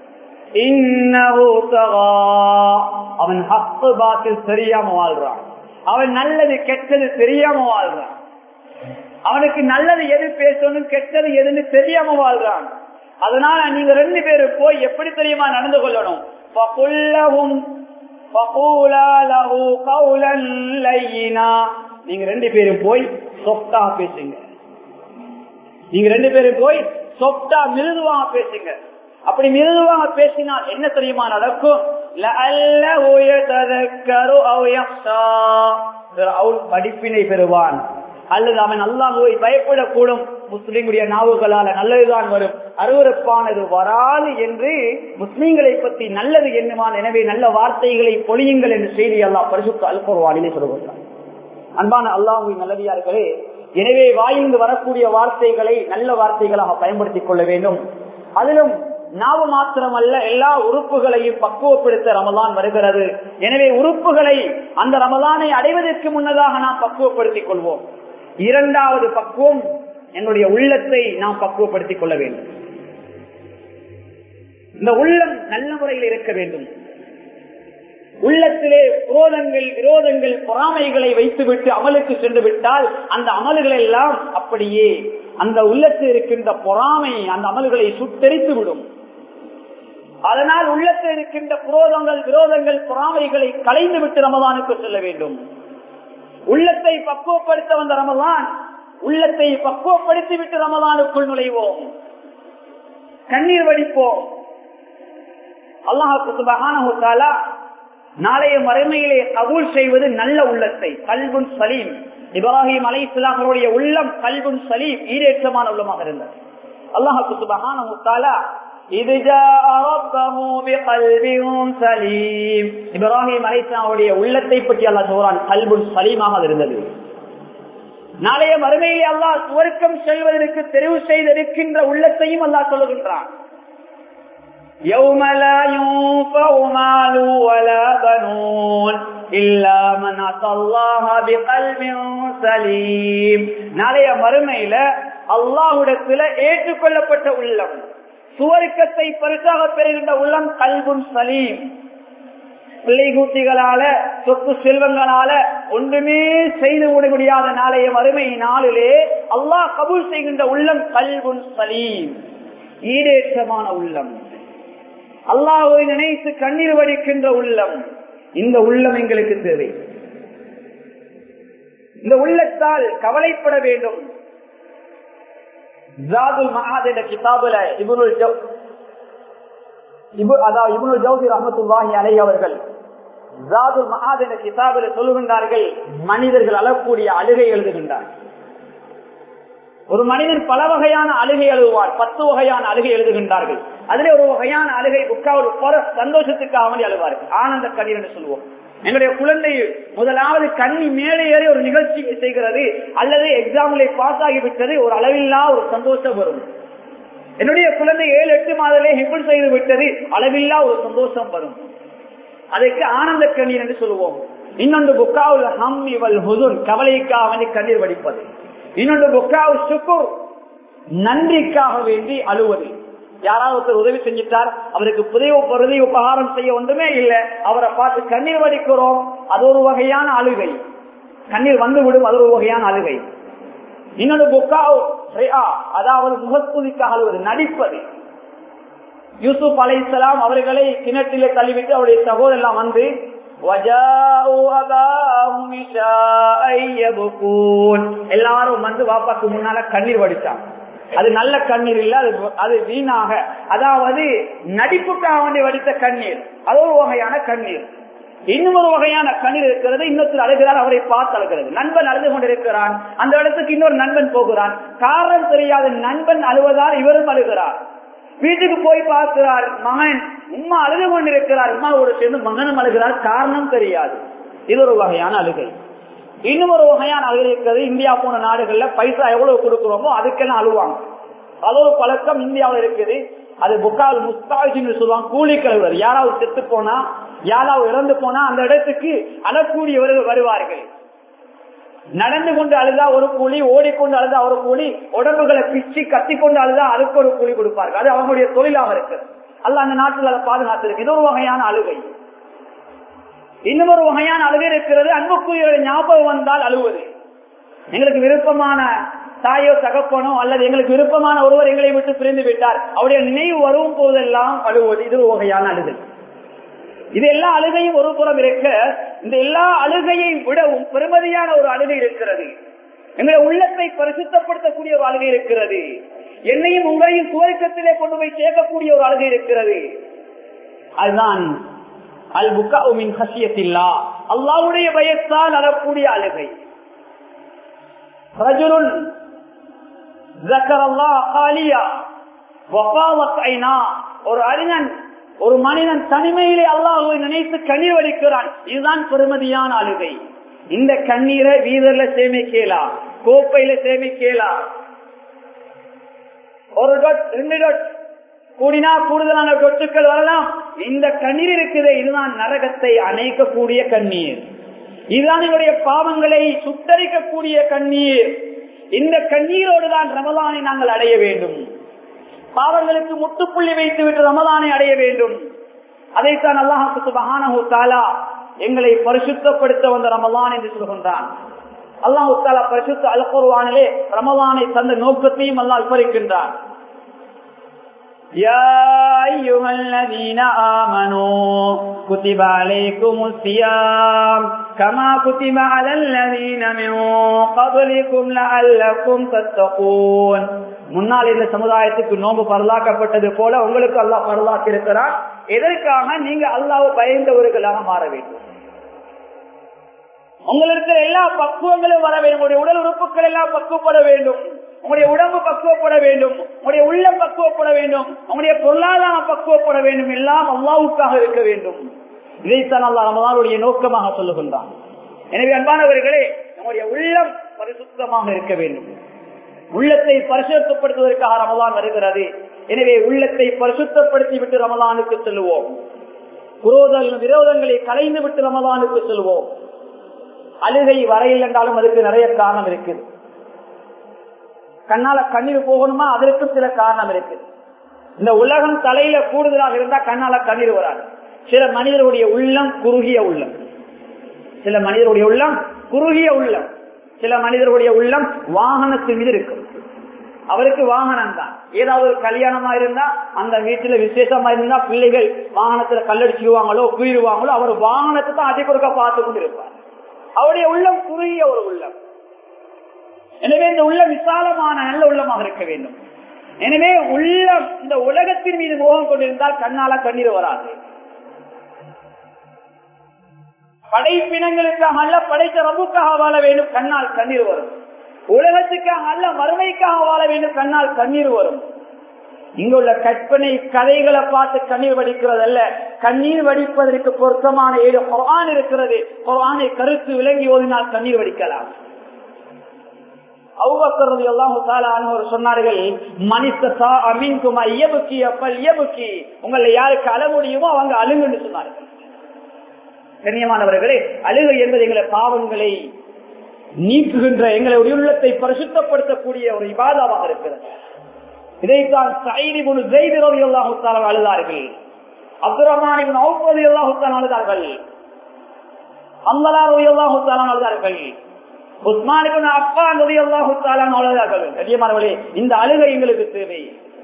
Speaker 1: அவன் ஹக்கு பாத்தில் தெரியாம வாழ்றான், அவன் நல்லது கெட்டது தெரியாம வாழ்றான், அவனுக்கு நல்லது எது பேசணும் கெட்டது எதுன்னு தெரியாம வாழ்றான். அதனால நீங்க ரெண்டு பேரும் போய் எப்படி தெரியுமா நடந்து கொள்ளணும், நீங்க ரெண்டு பேரும் போய் சொஃப்டா பேசுங்க, நீங்க ரெண்டு பேரும் போய் சொஃப்டா மிருதுவாக பேசுங்க. அப்படி மிருதுவாக பேசினால் என்ன தெரியுமா நடக்கும், படிப்பினை பெறுவான் அல்லது அவன் அல்லாஹ்வை பயப்படக்கூடும். முஸ்லிம்களுடைய நாவுகளால நல்லதுதான் வரும், அருவருப்பானது வராது என்று முஸ்லிம்களை பற்றி நல்லது எண்ணுவான். எனவே நல்ல வார்த்தைகளை பொழியுங்கள் என்று செய்தி அல்லாஹ் பரிசுத்த அல் குர்ஆனிலே சொல்கிறான். அன்பான அல்லாஹ்வின் நல்லடியார்களே, எனவே வாயிலிருந்து வரக்கூடிய வார்த்தைகளை நல்ல வார்த்தைகளாக பயன்படுத்திக் கொள்ள வேண்டும். அதிலும் நாவு மாத்திரமல்ல, எல்லா உறுப்புகளையும் பக்குவப்படுத்த ரமலான் வருகிறது. எனவே உறுப்புகளை அந்த ரமலானை அடைவதற்கு முன்னதாக நாம் பக்குவப்படுத்திக் கொள்வோம். இரண்டாவது பக்குவம், என்னுடைய உள்ளத்தை நாம் பக்குவப்படுத்திக் கொள்ள வேண்டும். இந்த உள்ளம் நல்ல முறையில் இருக்க வேண்டும். உள்ளத்திலே குரோதங்கள், விரோதங்கள், பொறாமைகளை வைத்துவிட்டு அமலுக்கு சென்று விட்டால் அந்த அமல்கள் எல்லாம் அப்படியே அந்த உள்ளத்தில் இருக்கின்ற பொறாமை அந்த அமல்களை சுட்டெரித்து விடும். அதனால் உள்ளத்தில் இருக்கின்ற குரோதங்கள், விரோதங்கள், பொறாமைகளை களைந்து விட்டு ரமலானுக்கு செல்ல வேண்டும். உள்ளத்தை பக்குவப்படுத்த வந்த ரமலான், உள்ளத்தை பக்குவப்படுத்தி விட்டு ரமலானுக்குள் நுழைவோம், கண்ணீர் வடிப்போம். அல்லாஹ் சுப்ஹானஹு வ தஆலா நாளைய மறுமையிலே கபூல் செய்வது நல்ல உள்ளத்தை, கல்புன் சலீம். இப்ராஹிம் அலைஹிஸ்ஸலாம் அவருடைய உள்ளம் கல்புன் சலீம், ஈரேற்றமான உள்ளமாக இருந்தது. அல்லாஹ் சுப்ஹானஹு வ தஆலா இப்ராஹிம் அலைஹிஸ்ஸலாம் அவருடைய உள்ளத்தை பற்றி அல்லாஹ் சொல்றான், கல்புன் சலீமாக இருந்தது. நாளைய மறுமையிலே அல்லாஹ் சுவர்க்கம் செல்வதற்கு தெரிவு செய்திருக்கின்ற உள்ளத்தையும் அல்லாஹ் சொல்லுகின்றான். يوم لا ينفع مال ولا بنون إلا من أتى الله بقلب سليم. நாளைய மறுமையில அல்லாஹ்விடத்தில் ஏற்றுக்கொள்ளப்பட்ட உள்ளம், சுவர்க்கத்தை பரிசாக பெறுகின்ற உள்ளம் கல்புன் சலீம். பிள்ளை கூட்டிகளால சொத்து செல்வங்களால ஒன்றுமே செய்து விட முடியாத நாளைய வறுமை நாளிலே அல்லாஹ் கபூல் செய்கின்ற உள்ளம் கல்புன் சலீம், ஈடேற்றமான உள்ளம், அல்லாஹ்வை நினைத்து கண்ணீர் வடிக்கின்ற உள்ளம். இந்த உள்ளம் எங்களுக்கு தேவை. இந்த உள்ளத்தால் கவலைப்பட வேண்டும். ஜாதுல் மஆத் என்ற கிதாபுல இப்னுல் ஜௌசி அதாவது இப்னுல் ஜௌசி ரஹ்மத்துல்லாஹி அலைஹி அவர்கள் ஜாதுல் மஆத் என்ற கிதாபுல சொல்லுகின்றார்கள், மனிதர்கள் அழக்கூடிய அழுகை எழுதுகின்றார். ஒரு மனிதன் பல வகையான அழுகை எழுதுவார், பத்து வகையான அழுகை எழுதுகின்றார்கள். அதிலே ஒரு வகையான அழுகை புக்காவோட சந்தோஷத்துக்காக வேண்டி அழுவார்கள், ஆனந்த கண்ணீர் என்று சொல்லுவோம். எங்களுடைய குழந்தை முதலாவது கண்ணி மேலே ஏறி ஒரு நிகழ்ச்சி செய்கிறது அல்லது எக்ஸாமிலே பாஸ் ஆகிவிட்டது, ஒரு அளவில்லா ஒரு சந்தோஷம் வரும். என்னுடைய குழந்தை ஏழு எட்டு மாதத்திலே ஹிஃப்ல் செய்து விட்டது, அளவில்லா ஒரு சந்தோஷம் வரும். அதற்கு ஆனந்த கண்ணீர் என்று சொல்லுவோம். இன்னொன்று புக்காவுல் ஹம்மி வல் ஹுஸுன், கவலைக்காக வேண்டி கண்ணீர் வடிப்பது. இன்னொன்று புக்காவுல் ஷுக்ர், நன்றிக்காக வேண்டி அழுவது. யாராவது உதவி செஞ்சிட்டார், அவருக்கு புதிய உதவி உபகாரம் செய்ய ஒன்றுமே இல்லை, அவரை பார்த்து கண்ணீர் வடிக்கிறோம், அது ஒரு வகையான அழுகை. கண்ணீர் வந்து விடும், அது ஒரு வகையான அழுகை. இன்னொன்று புக்காவ், அதாவது முகஸ்துதிக்காக அழுவது, நடிப்பது. யூசுப் அலைஹிஸ்ஸலாம் அவர்களை கிணற்றிலே தள்ளிவிட்டு அவருடைய சகோதரர் வந்து எல்லாரும் வந்து வாப்பாக்கு முன்னால கண்ணீர் வடிச்சாங்க. அது நல்ல கண்ணீர் இல்ல, அது வீணாக, அதாவது நடிப்புக்காக வேண்டி வடித்த கண்ணீர், அது ஒரு வகையான கண்ணீர். இன்னும் ஒரு வகையான கண்ணீர் இருக்கிறது, இன்னொரு அழுகிறார், அவரை பார்த்து அழுகிறது. நண்பன் அழுது கொண்டிருக்கிறான், அந்த இடத்துக்கு இன்னொரு நண்பன் போகிறான், காரணம் தெரியாத நண்பன் அழுவதால் இவரும் அழுகிறார். வீட்டுக்கு போய் பார்க்கிறார், மகன் உம்மா அழுது கொண்டிருக்கிறார், உம்மாவோடு சேர்ந்து மகனும் அழுகிறார், காரணம் தெரியாது. இது ஒரு வகையான அழுகை. இன்னும் ஒரு வகையான அழுகை இருக்கிறது, இந்தியா போன நாடுகள்ல பைசா எவ்வளவு கொடுக்கிறோமோ அதுக்கெல்லாம் அழுவாங்க. அது ஒரு பழக்கம் இந்தியாவில் இருக்குது. அது புக்கால் முஸ்தாஜின்னு சொல்லுவாங்க, கூலி கழுவுறது. யாராவது செத்து போனா, யாராவது இறந்து போனா அந்த இடத்துக்கு அழக்கூடியவர்கள் வருவார்கள். நடந்து கொண்டு அழுதா ஒரு கூலி, ஓடிக்கொண்டு அழுதா ஒரு கூலி, உடம்புகளை பிச்சு கத்தி கொண்டு அழுதா அதுக்கு ஒரு கூலி கொடுப்பார்கள். அது அவங்களுடைய தொழிலாக இருக்கு. அல்ல அந்த நாட்டில் அதை பாதுகாத்திருக்கு. இது ஒரு வகையான அழுகை. இன்னும் ஒரு வகையான அழுகை இருக்கிறது, அன்புக்குரிய ஞாபகம் வந்தால் அழுவது. எங்களுக்கு விருப்பமான தாயோ தகப்பனோ அல்லது எங்களுக்கு விருப்பமான ஒருவர் எங்களை விட்டு பிரிந்து விட்டார், அவருடைய நினைவு வரும் போதெல்லாம் அழுவது. இது ஒரு வகையான அழுகை. இது எல்லா அழுகையும் ஒரு புறம் இருக்க, இந்த எல்லா அழுகையை விடவும் பெருமதியான ஒரு அழுகை இருக்கிறது. எங்களுடைய உள்ளத்தை பரிசுத்தப்படுத்தக்கூடிய ஒரு அழுகை இருக்கிறது. என்னையும் உங்களையும் சுவர்க்கத்திலே கொண்டு போய் சேர்க்கக்கூடிய ஒரு அழுகை இருக்கிறது. அதுதான் அல் புக்காஉ மின் ஹஷியத்தில்லாஹ், அல்லாஹ்வுடைய பயத்தால் அழக்கூடிய அழுகை. ரஜுலுன் ஸக்கரல்லாஹ் காலியா வஃபாவத் ஐனா, ஒரு அறிஞன், ஒரு மனிதன் தனிமையிலே அல்லாஹ்வை நினைத்து கண்ணீர் வடிக்கிறான். இதுதான் பெருமதியான அழுகை. இந்த கண்ணீரை வீதர்ல சேமிக்கலாம், கோப்பையில சேமிக்கலாம். ஒரு டொட் ரெண்டு டொட் கூடினா கூடுதலான டொட்டுக்கள் வரலாம். இந்த கண்ணீர் இருக்குது, இதுதான் நரகத்தை அணைக்கக்கூடிய கண்ணீர். இதுதான் எங்களுடைய பாவங்களை சுத்தரிக்கக்கூடிய கண்ணீர். இந்த கண்ணீரோடு தான் ரமலானை நாங்கள் அடைய வேண்டும். பாவங்களுக்கு முட்டுப்புள்ளி வைத்து விட்டு ரமலானை அடைய வேண்டும். அதைத்தான் அல்லாஹ் சுப்ஹானஹு தஆலா எங்களை பரிசுத்தப்படுத்த வந்த ரமலான் என்று சொல்கின்றான். அல்லாஹ் தஆலா பரிசுத்த அல் குர்ஆனிலே ரமலானை தந்த நோக்கத்தையும் அல்லாஹ் விவரிக்கின்றான். யா அய்யுஹல்லதீன ஆமனூ குதிப அலைக்குமுஸ் ஸியாம் கமா குதிப அலல்லதீன மின் கப்லிக்கும் லஅல்லக்கும் தத்தகூன். முன்னால் இந்த சமுதாயத்துக்கு நோன்பு பரலாக்கப்பட்டது போல உங்களுக்கு அல்லாஹ் பரலாக்கி இருக்கிறார். எதற்காக? நீங்க அல்லாஹ்வை பயந்தவர்களாக மாற வேண்டும். உங்களுக்கு எல்லா பக்குவங்களும் வர வேண்டும். உங்களுடைய உடல் உறுப்புகள் எல்லாம் பக்குவப்பட வேண்டும். உங்களுடைய உடம்பு பக்குவப்பட வேண்டும். உங்களுடைய உள்ளம் பக்குவப்பட வேண்டும். உங்களுடைய பொருளாதாரம் பக்குவப்பட வேண்டும். எல்லாம் அல்லாஹ்வுக்காக இருக்க வேண்டும். இதைத்தான் அல்லாஹ் ரமலானுடைய நோக்கமாக சொல்லுகின்றான். எனவே அன்பானவர்களே, நம்முடைய உள்ளம் பரிசுத்தமாக இருக்க வேண்டும். உள்ளத்தை பரிசுத்தப்படுத்துவதற்காக ரமலான் வருகிறது. எனவே உள்ளத்தை பரிசுத்தப்படுத்தி விட்டு ரமலானுக்கு செல்வோம். விரோதங்களை கலைந்து விட்டு ரமலானுக்கு செல்வோம். அழுகை வரையில் என்றாலும் அதுக்கு நிறைய காரணம் இருக்குது. கண்ணால கண்ணீர் போகணுமா, அதற்கும் சில காரணம் இருக்கு. இந்த உலகம் தலையில கூடுதலாக இருந்தா கண்ணால கண்ணீர் வராது. சில மனிதருடைய உள்ளம் குறுகிய உள்ளம், சில மனிதருடைய உள்ளம் குறுகிய உள்ளம், சில மனிதருடைய உள்ளம் வாகனத்தின் மீது இருக்கும். அவருக்கு வாகனம் தான். ஏதாவது ஒரு கல்யாணமா இருந்தா, அந்த வீட்டுல விசேஷமா இருந்தா பிள்ளைகள் வாகனத்துல கல்லடிச்சுவாங்களோ குயிடுவாங்களோ, அவர் வாகனத்தை தான் அதிக கொடுக்க பார்த்து கொண்டு இருப்பார். அவருடைய உள்ளம் குறுகிய ஒரு உள்ளம். எனவே இந்த உள்ளம் விசாலமான நல்ல உள்ளமாக இருக்க வேண்டும். எனவே உள்ளம் இந்த உலகத்தின் மீது மோகம் கொண்டிருந்தால் கண்ணால கண்ணீர் வராது. படைப்பினங்களுக்காக அல்ல, படைத்த ரப்புக்காக வாழ வேண்டும், கண்ணால் கண்ணீர் வரும். உலகத்துக்காக அல்ல, மறுமைக்காக வாழ வேண்டும், கண்ணால் கண்ணீர் வரும். இங்குள்ள கற்பனை கதைகளை பார்த்து கண்ணீர் வடிக்கிறது அல்ல, கண்ணீர் வடிப்பதற்கு பொருத்தமான ஏழு குர்ஆன் இருக்கிறது. குர்ஆனை கருத்து விளங்கி ஓதினால் கண்ணீர் வடிக்கலாம். அபூபக்கர் ரலியல்லாஹு தஆலா அன்ஹு சொன்னார்கள், மனிதா அமின்குமா யப்கி ஃபல் யப்கி, உங்களை யாருக்கு அழ முடியுமோ அவங்க அழுங்கன்னு சொன்னார்கள். கண்ணியமானவர்களே, அழுகை என்பது எங்களை பாவங்களை நீக்குகின்ற, எங்களுடைய உள்ளத்தை பரிசுத்தப்படுத்தக்கூடிய ஒரு இபாதாவாக இருக்கிறது. இதைத்தான் சயீத் இப்னு ஸைத் ரலியல்லாஹு தஆலா அழுதார்கள், அப்துர் ரஹ்மான் இப்னு அவ்ஃப் ரலியல்லாஹு தஆலா அழுதார்கள், அம்லா ரலியல்லாஹு தஆலா அழுதார்கள், உஸ்மான் இப்னு அஃபான் ரலியல்லாஹு தஆலா அழுதார்கள். கண்ணியமானவர்களே, இந்த அழுகை எங்களுக்கு தேவை.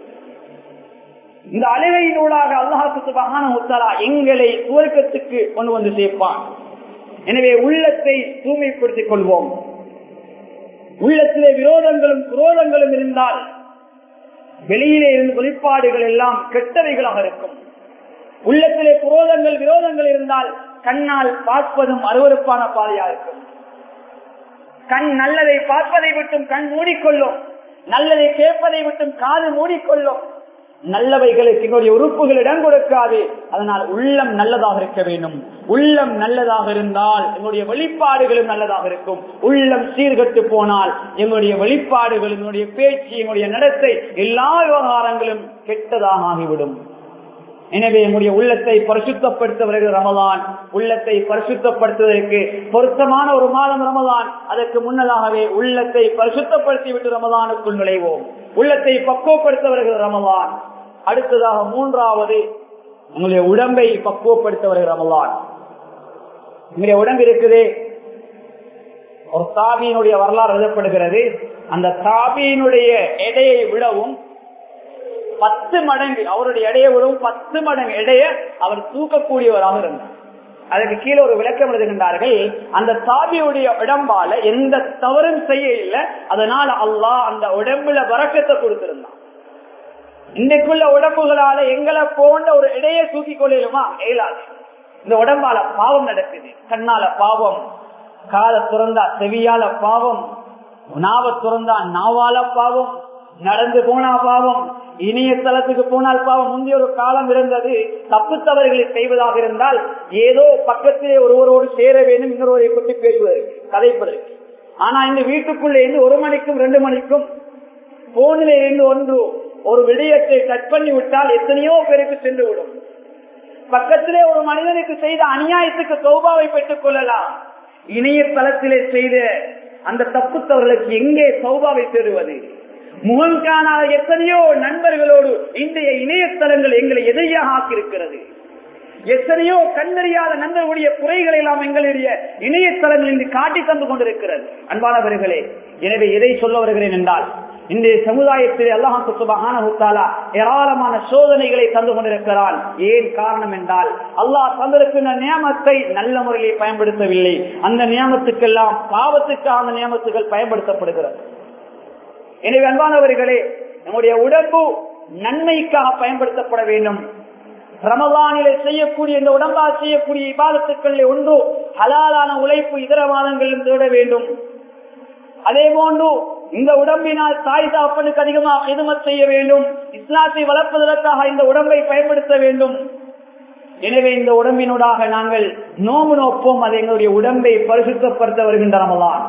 Speaker 1: இந்த அழுகையினூடாக அல்லாஹ் சுப்ஹானஹு வ தஆலா எங்களை சுவர்க்கத்துக்கு கொண்டு வந்து சேர்ப்பான். எனவே உள்ளத்தை தூய்மைப்படுத்திக் கொள்வோம். உள்ளத்திலே விரோதங்களும் குரோதங்களும் இருந்தால் வெளியிலே இருந்து வெளிப்பாடுகள் எல்லாம் கெட்டவைகளாக இருக்கும். உள்ளத்திலே குரோதங்கள் விரோதங்கள் இருந்தால் கண்ணால் பார்ப்பதும் அருவருப்பான பாதையாக இருக்கும். கண் நல்லதை பார்ப்பதை விட்டும் கண் மூடிக்கொள்ளும், நல்லதை கேட்பதை விட்டும் காது மூடிக்கொள்ளும். நல்லவைகளுக்கு என்னுடைய உறுப்புகள் இடம் கொடுக்காது. அதனால் உள்ளம் நல்லதாக இருக்க வேண்டும். உள்ளம் நல்லதாக இருந்தால் எங்களுடைய வெளிப்பாடுகளும் நல்லதாக இருக்கும். உள்ளம் சீர்கட்டு போனால் எங்களுடைய வெளிப்பாடுகள், என்னுடைய பேச்சு, எங்களுடைய நடத்தை, எல்லா விவகாரங்களும் கெட்டதாக ஆகிவிடும். எனவே என்னுடைய உள்ளத்தை பரிசுத்தப்படுத்த வருகிற ரமலான், உள்ளத்தை பரிசுத்தப்படுத்துவதற்கு பொருத்தமான ஒரு மாதம் ரமலான். அதற்கு முன்னதாகவே உள்ளத்தை பரிசுத்தப்படுத்தி விட்டு ரமலானுக்குள் நுழைவோம். உள்ளத்தை பக்குவப்படுத்த வருகிற ரமலான். அடுத்ததாக மூன்றாவது, உங்களுடைய உடம்பை பக்குவப்படுத்த வருகிற ரமலான். உங்களுடைய உடம்பு இருக்குது, ஒரு தாபியினுடைய வரலாறு எழுதப்படுகிறது. அந்த தாபியினுடைய எடையை விடவும் பத்து மடங்கு, அவருடைய எடையை விடவும் பத்து மடங்கு எடைய அவர் தூக்கக்கூடியவராக இருந்தார். அதுக்கு கீழே ஒரு விளக்கம் எழுதுகின்றார்கள், அந்த தாபியுடைய உடம்பால எந்த தவறும் செய்ய இல்லை, அதனால அல்லாஹ் அந்த உடம்புல வரக்கத்தை கொடுத்திருந்தான். இன்றைக்குள்ள உடம்புகளால எங்களை போன்ற ஒரு இடையை தூக்கி கொள்ளுமா? இயலாது. இந்த உடம்பால பாவம் நடக்குது. கண்ணால பாவம், காதை துறந்தா செவியால பாவம், நாவ துறந்தா நாவால பாவம், நடந்து போனா பாவம், இணையதளத்துக்கு போனால் பாவம். முந்தைய ஒரு காலம் இருந்தது, தப்பு தவறுகளை செய்வதாக இருந்தால் ஏதோ பக்கத்திலே ஒருவரோடு சேர வேண்டும், இன்னொருவரை பற்றி பேசுவதற்கு, கதைப்பதற்கு. ஆனா இந்த வீட்டுக்குள்ளே இருந்து ஒரு மணிக்கும் ரெண்டு மணிக்கும் போனிலே இருந்து ஒன்று ஒரு விடயத்தை கட் பண்ணி விட்டால் எத்தனையோ பேருக்கு சென்று விடும். பக்கத்திலே ஒரு மனிதனுக்கு செய்த அநியாயத்துக்கு தௌபாவை பெற்றுக் கொள்ளலாம். இணையதளத்திலே செய்த அந்த தப்பு தவறுகளுக்கு எங்கே தௌபாவை பெறுவது? முகம் காணாத எத்தனையோ நண்பர்களோடு இன்றைய இணையதளங்கள் எங்களை எதிரியாக ஆக்கியிருக்கிறது. எத்தனையோ கண்டறியாத நண்பர்களுடைய குறைகளை எல்லாம் எங்களுடைய இணையதளங்கள் இன்று காட்டி தந்து கொண்டிருக்கிறது. அன்பானவர்களே, எனவே எதை சொல்ல வருகிறேன் என்றால், இன்றைய சமுதாயத்தில் அல்லாஹ் சுப்ஹானஹு வ தஆலா ஏராளமான சோதனைகளை தந்து கொண்டிருக்கிறான். ஏன் காரணம் என்றால், அல்லாஹ் தந்திருக்கின்ற நியமத்தை நல்ல முறையில் பயன்படுத்தவில்லை. அந்த நியமத்துக்கெல்லாம் பாவத்துக்காக அந்த நியமத்துகள் பயன்படுத்தப்படுகிறது. எனவே அன்பானவர்களே, நம்முடைய உடம்பு நன்மைக்காக பயன்படுத்தப்பட வேண்டும். ரமலானிலே செய்யக்கூடிய இந்த உடம்பால் செய்யக்கூடிய இபாதத்துக்களில் ஒன்று ஹலாலான உழைப்பு இதர மாதங்களிலும் தேட வேண்டும். அதே போன்று இந்த உடம்பினால் தாய் தாப்பனுக்கு அதிகமாக ஹிதுமத் செய்ய வேண்டும். இஸ்லாத்தை வளர்ப்பதற்காக இந்த உடம்பை பயன்படுத்த வேண்டும். எனவே இந்த உடம்பினூடாக நாங்கள் நோம்பு நோப்போம். அது எங்களுடைய உடம்பை பரிசுத்தப்படுத்த வருகின்ற ரமலான்.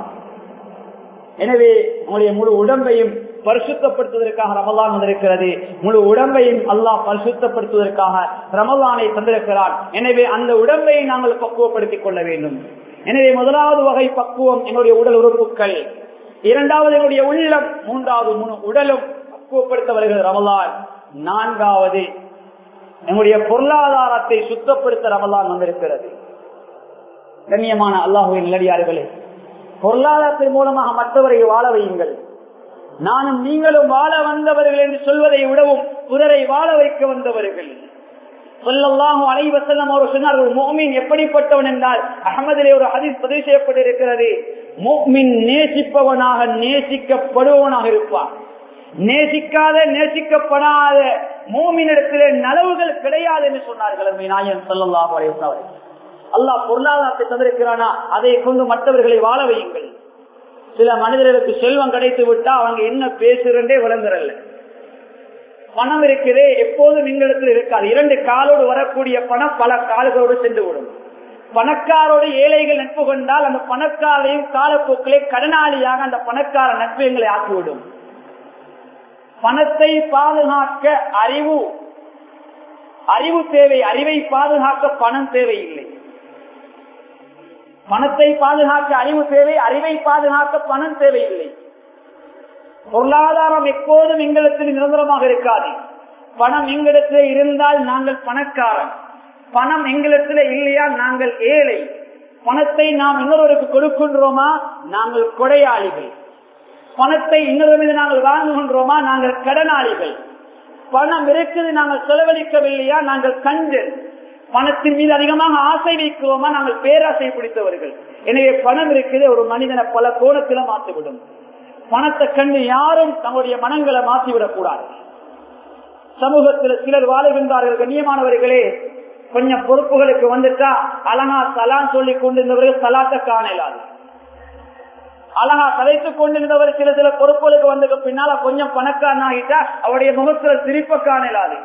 Speaker 1: எனவே உங்களுடைய முழு உடம்பையும் பரிசுத்தப்படுத்துவதற்காக ரமலான் வந்திருக்கிறது. முழு உடம்பையும் அல்லாஹ் பரிசுத்தப்படுத்துவதற்காக ரமலானை தந்திருக்கிறார். எனவே அந்த உடம்பை நாங்கள் பக்குவப்படுத்திக் கொள்ள வேண்டும். எனவே முதலாவது வகை பக்குவம் எங்களுடைய உடல் உறுப்புகள், இரண்டாவது எங்களுடைய உள்ளம், மூன்றாவது முழு உடலும் பக்குவப்படுத்த வருகிறது ரமலான். நான்காவது நம்முடைய பொருளாதாரத்தை சுத்தப்படுத்த ரமலான் வந்திருக்கிறது. கண்ணியமான அல்லாஹ்வின் நல்லடியார்களே, பொருளாதாரத்தின் மூலமாக மற்றவரை வாழ வையுங்கள். நானும் நீங்களும் வாழ வந்தவர்கள் என்று சொல்வதை விடவும் பிறரை வாழ வைக்க வந்தவர்கள். ஸல்லல்லாஹு அலைஹி வஸல்லம் அவர்கள் சொன்னார்கள், முஃமின் எப்படிப்பட்டவன் என்றால், அஹ்மதிலே ஒரு ஹதீஸ் பதிவு செய்யப்பட்டிருக்கிறது, முஃமின் நேசிப்பவனாக நேசிக்கப்படுபவனாக இருப்பான். நேசிக்காத நேசிக்கப்படாத முஃமினிடத்திலே நலவுகள் கிடையாது என்று சொன்னார்கள் நாயகம் ஸல்லல்லாஹு அலைஹி வஸல்லம். அல்லாஹ் பொருளாதாரத்தை தந்திருக்கிறானா, அதை கொண்டு மற்றவர்களை வாழ வையுங்கள். சில மனிதர்களுக்கு செல்வம் கிடைத்து விட்டா அவங்க என்ன பேசுறே விளங்குறல்ல. பணம் இருக்கிறதே எப்போதும் எங்களிடத்தில் இருக்காது. இரண்டு காலோடு வரக்கூடிய பணம் பல கால்களோடு சென்று விடும். பணக்காரோடு ஏழைகள் நட்பு கொண்டால் அந்த பணக்காரையும் காலப்போக்கிலே கடனாளியாக அந்த பணக்கார நட்பு எங்களை ஆக்கிவிடும். பணத்தை பாதுகாக்க அறிவு அறிவு தேவை, அறிவை பாதுகாக்க பணம் தேவையில்லை. பணத்தை பாதுகாக்க அறிவு தேவை, அறிவை பாதுகாக்க பணம் தேவையில்லை. பொருளாதாரம் எப்போதும் எங்களிடத்தில் நிரந்தரமாக இருக்காது. பணம் எங்களிடத்தில் இருந்தால் நாங்கள் பணக்காரன், பணம் எங்களிடத்தில் இல்லையா நாங்கள் ஏழை. பணத்தை நாம் இன்னொருவருக்கு கொடுக்கின்றோமா நாங்கள் கொடையாளிகள். பணத்தை இன்னொரு மீது நாங்கள் வாங்குகின்றோமா நாங்கள் கடனாளிகள். பணம் இருக்குது நாங்கள் செலவழிக்கவில்லையா நாங்கள் கஞ்சன். பணத்தின் மீது அதிகமாக ஆசை வைக்கிறோமா நாங்கள் பேராசை பிடித்தவர்கள். எனவே பணம் இருக்குது ஒரு மனிதனை பல கோணத்தில மாற்றிவிடும். பணத்தை கண்டு யாரும் தங்களுடைய மனங்களை மாற்றிவிடக் கூடாது. சமூகத்தில் சிலர் வாழுகின்றார்கள். கண்ணியமானவர்களே, கொஞ்சம் பொறுப்புகளுக்கு வந்துட்டா அழகா சலான் சொல்லிக் கொண்டிருந்தவர்கள் சலாத்தை காணலாது. அழகா கலைத்துக் கொண்டிருந்தவர் சில சில பொறுப்புகளுக்கு வந்ததுக்கு பின்னால கொஞ்சம் பணக்காரன் ஆகிட்டா அவருடைய முகத்துல சிரிப்ப காணலாது.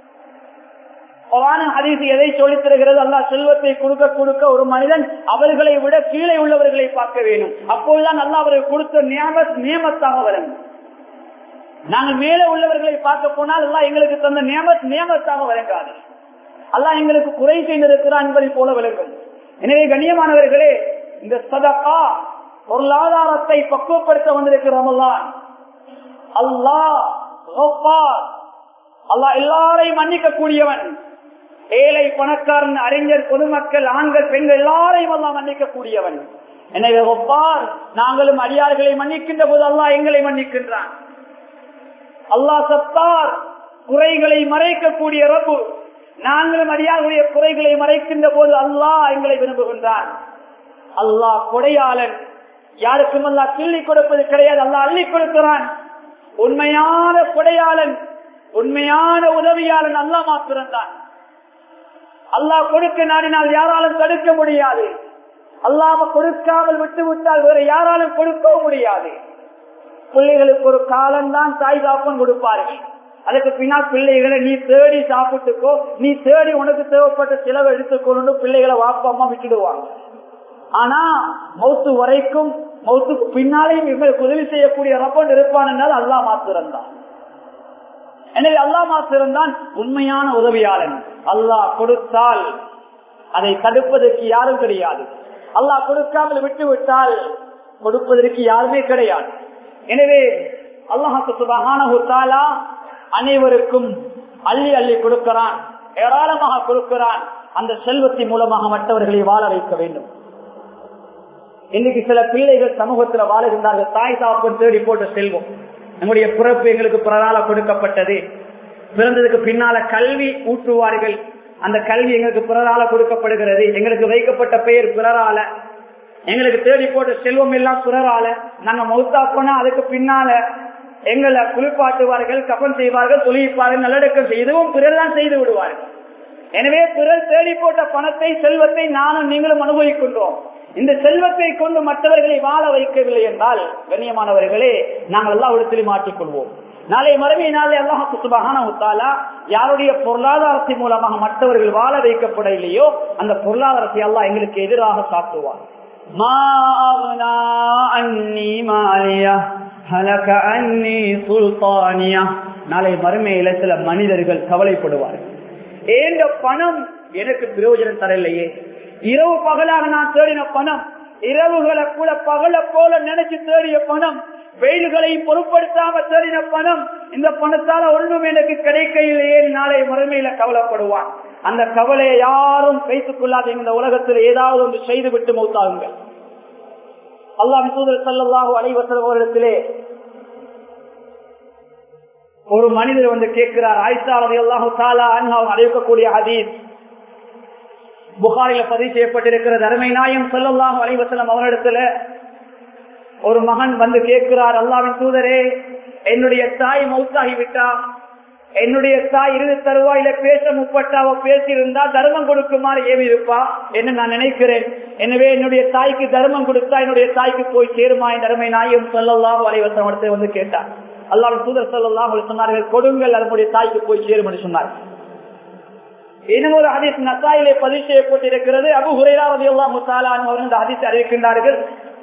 Speaker 1: ஹதீஸ் எதை சொல்லித் தருகிறது? அல்லாஹ் செல்வத்தை கொடுக்க கொடுக்க ஒரு மனிதன் அவர்களை விட கீழே உள்ளவர்களை பார்க்க வேண்டும். அப்போதுதான் அல்லாஹ் அவர்கள் கொடுத்த நியமத் நியமத்தாக வரும். நாங்கள் மேலே உள்ளவர்களை பார்க்க போனால் அல்லாஹ் எங்களுக்கு தந்த நியமத் நியமத்தாக வழங்காது. அல்லாஹ் எங்களுக்கு குறை செய்திருக்கிறான் என்பதை போல விளங்கும். எனவே கண்ணியமானவர்களே, இந்த சதகா பொருளாதாரத்தை பக்குவப்படுத்த வந்திருக்கிறோம். அல்லாஹ் அல்லாஹ் எல்லாரையும் மன்னிக்க கூடியவன். ஏழை பணக்காரன் அறிஞர் பொதுமக்கள் ஆண்கள் பெண்கள் எல்லாரையும் அல்லாஹ் மன்னிக்க கூடியவன். எனவே ஒப்பார் நாங்களும் அடியார்களை மன்னிக்கின்ற போது அல்லாஹ் எங்களை மன்னிக்கின்றான். அல்லாஹ் சத்தார் குறைகளை மறைக்கக்கூடிய ரப்பு. நாங்களும் அடியார்களுடைய குறைகளை மறைக்கின்ற போது அல்லாஹ் எங்களை விரும்புகின்றான். அல்லாஹ் கொடையாளன். யாருக்கும் அல்லாஹ் கிள்ளி கொடுப்பது கிடையாது, அல்லாஹ் அள்ளி கொடுக்கிறான். உண்மையான கொடையாளன், உண்மையான உதவியாளன் அல்லாஹ் மாத்திரம்தான். அல்லாஹ் கொடுக்க நாடினால் யாராலும் தடுக்க முடியாது. அல்லாஹ் கொடுக்காமல் விட்டு விட்டால் வேற யாராலும் கொடுக்கவும் முடியாது. பிள்ளைகளுக்கு ஒரு காலம்தான் தாய் தாப்பன் கொடுப்பார்கள். அதுக்கு பின்னால் பிள்ளைகளை நீ தேடி சாப்பிட்டுக்கோ, நீ தேடி உனக்கு தேவைப்பட்ட செலவை எடுத்துக்கொண்டு பிள்ளைகளை வாப்பா அம்மா விட்டுடுவாங்க. ஆனா மௌத்து வரைக்கும் மௌத்துக்கு பின்னாலேயும் எங்களுக்கு உதவி செய்யக்கூடிய ரப்பன் இருப்பான் என்றால் அல்லாஹ் மாத்திரம்தான். எனவே அல்லாஹ் மாத்திரம்தான் உண்மையான உதவியாளன். அல்லாஹ் கொடுத்தால் அதை தடுப்பதற்கு யாரும் கிடையாது. அல்லாஹ் கொடுக்காமல் விட்டு விட்டால் கொடுப்பதற்கு யாருமே கிடையாது. எனவே அல்லாஹ் சுப்ஹானஹு வ தஆலா அனைவருக்கும் அள்ளி அள்ளி கொடுக்கிறான், ஏராளமாக கொடுக்கிறான். அந்த செல்வத்தின் மூலமாக மற்றவர்களை வாழ வைக்க வேண்டும். இன்னைக்கு சில பிள்ளைகள் சமூகத்தில் வாழுகின்றார்கள். தாய் தாப்பன் தேடி போட்ட செல்வம். நம்முடைய பிறப்பு எங்களுக்கு பிறரால கொடுக்கப்பட்டது. பிறந்ததுக்கு பின்னால கல்வி ஊட்டுவார்கள். அந்த கல்வி எங்களுக்கு பிறரால கொடுக்கப்படுகிறது. எங்களுக்கு வைக்கப்பட்ட பெயர் பிறரால, எங்களுக்கு தேடி போட்ட செல்வம் எல்லாம் பிறரால. நாங்க மௌத்தா போனா அதுக்கு பின்னால எங்களை குளிப்பாட்டுவார்கள், கபன் செய்வார்கள், தொழிப்பார்கள், நல்லடக்கம் செய்துவும் பிறர் தான் செய்து விடுவார்கள். எனவே பிறர் தேடி போட்ட பணத்தை செல்வத்தை நானும் நீங்களும் அனுபவிக்கின்றோம். இந்த செல்வத்தை கொண்டு மற்றவர்களை வாழ வைக்கவில்லை என்றால் கண்ணியமானவர்களே நாங்கள் எல்லா இடத்திலும் மாற்றிக்கொள்வோம். நாளை மறுமை நாளை அல்லாஹ் சுப்ஹானஹு வ தஆலா யாருடைய பொருளாதாரத்தின் மூலமாக மற்றவர்கள் வாழ வைக்கப்படவில்லையோ அந்த பொருளாதாரத்தை அல்லாஹ் எங்களுக்கு எதிராக சாட்டுவார். மா அக்னா அன்னி மாலியா ஹலக அன்னி சுல்தானியா. நாளை மறுமையில சில மனிதர்கள் கவலைப்படுவார்கள். ஏந்த பணம் எனக்கு பிரயோஜனம் தரலையே. இரவு பகலாக நான் தேடின பணம், இரவுகளை கூட பகல போல நினைச்சு தேடிய பணம் வெயில்களை பொருட்படுத்தாம தேடின பணம், இந்த பணத்தால ஒன்றும் எனக்கு கிடைக்கையிலேயே நாளை மறுமையில கவலைப்படுவான். அந்த கவலையை யாரும் வைத்துக் கொள்ளாத இந்த உலகத்தில் ஏதாவது ஒன்று செய்து விட்டு மௌத்தாகுங்கள். அல்லாஹ் தூதர் ஸல்லல்லாஹு அலைஹி வஸல்லம் அவர்களிடத்திலே ஒரு மனிதர் வந்து கேட்கிறார். ஆயிஷா ரலியல்லாஹு தஆலா அன்ஹா அறிவிக்கக்கூடிய ஹதீஸ் புகாரில பதிவு செய்யப்பட்டிருக்கிறது. அருமை நாயகம் ஸல்லல்லாஹு அலைஹி வஸல்லம் அவர்களிடத்துல ஒரு மகன் வந்து கேட்கிறார், அல்லாஹ்வின் தூதரே, என்னுடைய தாய் மௌத்தாகி விட்டா, என்னுடைய தாய் இறுதி தருவாயில பேச முற்பட்டாவ பேசியிருந்தா தர்மம் கொடுக்குமாறு ஏவி இருப்பா என்று நான் நினைக்கிறேன். எனவே என்னுடைய தாய்க்கு தர்மம் கொடுத்தா என்னுடைய தாய்க்கு போய் சேருமா என்ற அருமை நாயகம் ஸல்லல்லாஹு அலைஹி வஸல்லம் வந்து கேட்டார். அல்லாஹ்வின் தூதர் ஸல்லல்லாஹு அலைஹி சொன்னார்கள், கொடுங்கள், அதனுடைய தாய்க்கு போய் சேரும் என்று சொன்னார். இன்னும் ஒரு ஹதீஸ் நசாயிலே பதிவு செய்யப்பட்டிருக்கிறது. அபூ ஹுரைரா ரலியல்லாஹு தஆலா அன்ஹு அவர்கள் இந்த ஹதீஸை அறிவிக்கின்றார்கள்.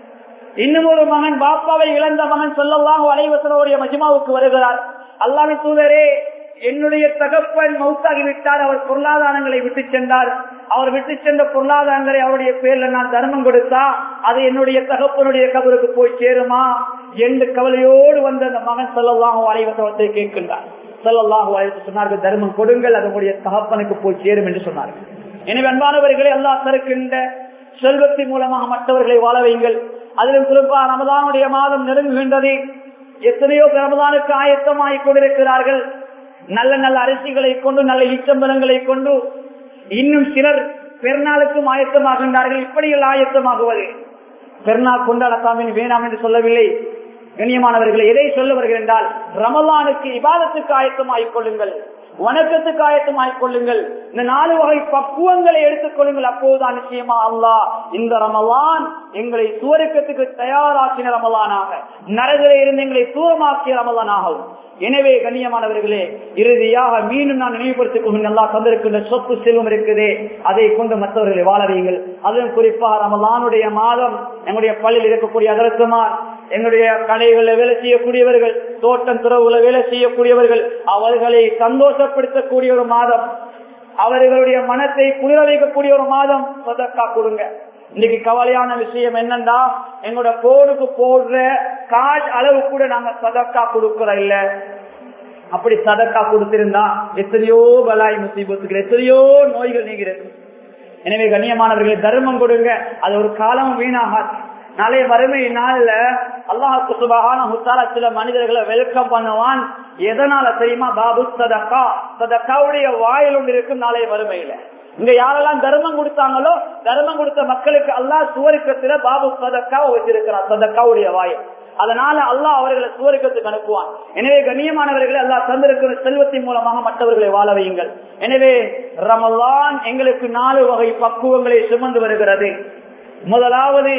Speaker 1: இன்னும் ஒரு மகன், பாப்பாவை இழந்த மகன் ஸல்லல்லாஹு அலைஹி வஸல்லம் மஜ்மாவுக்கு வருகிறார். அல்லாஹ்வின் தூதரே, என்னுடைய தகப்பன் மௌத்தாகிவிட்டார், அவர் பொருளாதாரங்களை விட்டு சென்றார், அவர் விட்டு சென்ற பொருளாதாரங்களை அவருடைய பேர்ல நான் தர்மம் கொடுத்தா அது என்னுடைய தகப்பனுடைய கபருக்கு போய் சேருமா என்று கவலையோடு வந்த அந்த மகன் ஸல்லல்லாஹு அலைஹி வஸல்லம் கேட்கின்றார். ஸல்லல்லாஹு அலைஹி வஸல்லம் சொன்னார்கள், தர்மம் கொடுங்கள், அதனுடைய தகப்பனுக்கு போய் சேரும் என்று சொன்னார்கள். எனவே அன்பானவர்களே, அல்லாஹ் தருகின்ற செல்வத்தின் மூலமாக மற்றவர்களை வாழ வையுங்கள். அதிலும் குறிப்பா ரமதானுடைய மாதம் நெருங்குகின்றது. எத்தனையோ ரமதானுக்கு ஆயத்தமாகிக் கொண்டிருக்கிறார்கள். நல்ல நல்ல அரிசிகளை கொண்டு, நல்ல ஈச்சம்பழங்களை கொண்டு. இன்னும் சிலர் பெருநாளுக்கும் ஆயத்தமாகின்றார்கள். இப்படியில் ஆயத்தமாகுவது பெருநாள் கொண்டாடத்தாம் வேணாம் என்று சொல்லவில்லை. கண்ணியமானவர்களை, எதை சொல்ல வருகிறேன் என்றால், ரமலானுக்கு இபாதத்துக்கு ஆயத்தமாகிக் கொள்ளுங்கள், வணக்கத்துக்கு ஆயத்தமாகிக் கொள்ளுங்கள், இந்த நாலு வகை பக்குவங்களை எடுத்துக் கொள்ளுங்கள். அப்போதுதான் நிச்சயமா அல்லாஹ் இந்த ரமலான் எங்களை சுவர்க்கத்துக்கு தயாராக்கின ரமலானாக, நரகிலே இருந்து எங்களை தூரமாக்கிய ரமலானாகும். எனவே கண்ணியமானவர்களே, இறுதியாக மீண்டும் நான் நினைவுபடுத்திக் கொள்ளுங்கள், அல்லாஹ் தந்திருக்கின்ற சொத்து செல்வம் இருக்குதே, அதை கொண்டு மற்றவர்களை வாழ வையுங்கள். அதுவும் குறிப்பாக ரமலானுடைய மாதம் எங்களுடைய பள்ளியில் இருக்கக்கூடிய அதற்குமார், எங்களுடைய கடைகளில் வேலை செய்யக்கூடியவர்கள், தோட்டம் துறவுல வேலை செய்யக்கூடியவர்கள், அவர்களை சந்தோஷப்படுத்தக்கூடிய ஒரு மாதம், அவர்களுடைய மனத்தை குளிர வைக்கக்கூடிய ஒரு மாதம். சதக்கா கொடுங்க. இன்னைக்கு கவலையான விஷயம் என்னன்னா, எங்களோட போனுக்கு போடுற கார்டு அளவு கூட நாங்க சதக்கா கொடுக்கற இல்ல. அப்படி சதக்கா கொடுத்திருந்தா எத்தனையோ பலாய் முசீபத்துகள், எத்தனையோ நோய்கள் நீங்கிறது. எனவே கண்ணியமானவர்களை, தர்மம் கொடுங்க, அது ஒரு காலம் வீணாகாது. நாளைய வறுமை நாள்ல அல்லாஹ் சுப்ஹானஹு வ தஆலா சில மனிதர்களை வெல்கம் பண்ணுவான். எதனால தெரியுமா? பாபு சதக்கா, சதக்காவுடைய வாயில் ஒன்று இருக்கும் நாளைய வறுமையில. இங்க யாரெல்லாம் தர்மம் கொடுத்தாங்களோ, தர்மம் கொடுத்த மக்களுக்கு அல்லாஹ் சுவர்க்கத்துல பாபு சதக்கா வச்சிருக்கிறார், சதக்காவுடைய வாயில். அதனால அல்லாஹ் அவர்களை சுவர்க்கத்துக்கு அனுப்புவான். எனவே கண்ணியமானவர்களை, அல்லாஹ் தந்திருக்கிற செல்வத்தின் மூலமாக மற்றவர்களை வாழ வையுங்கள். எனவே ரமலான் எங்களுக்கு நாலு வகை பக்குவங்களை சுமந்து வருகிறது. முதலாவது,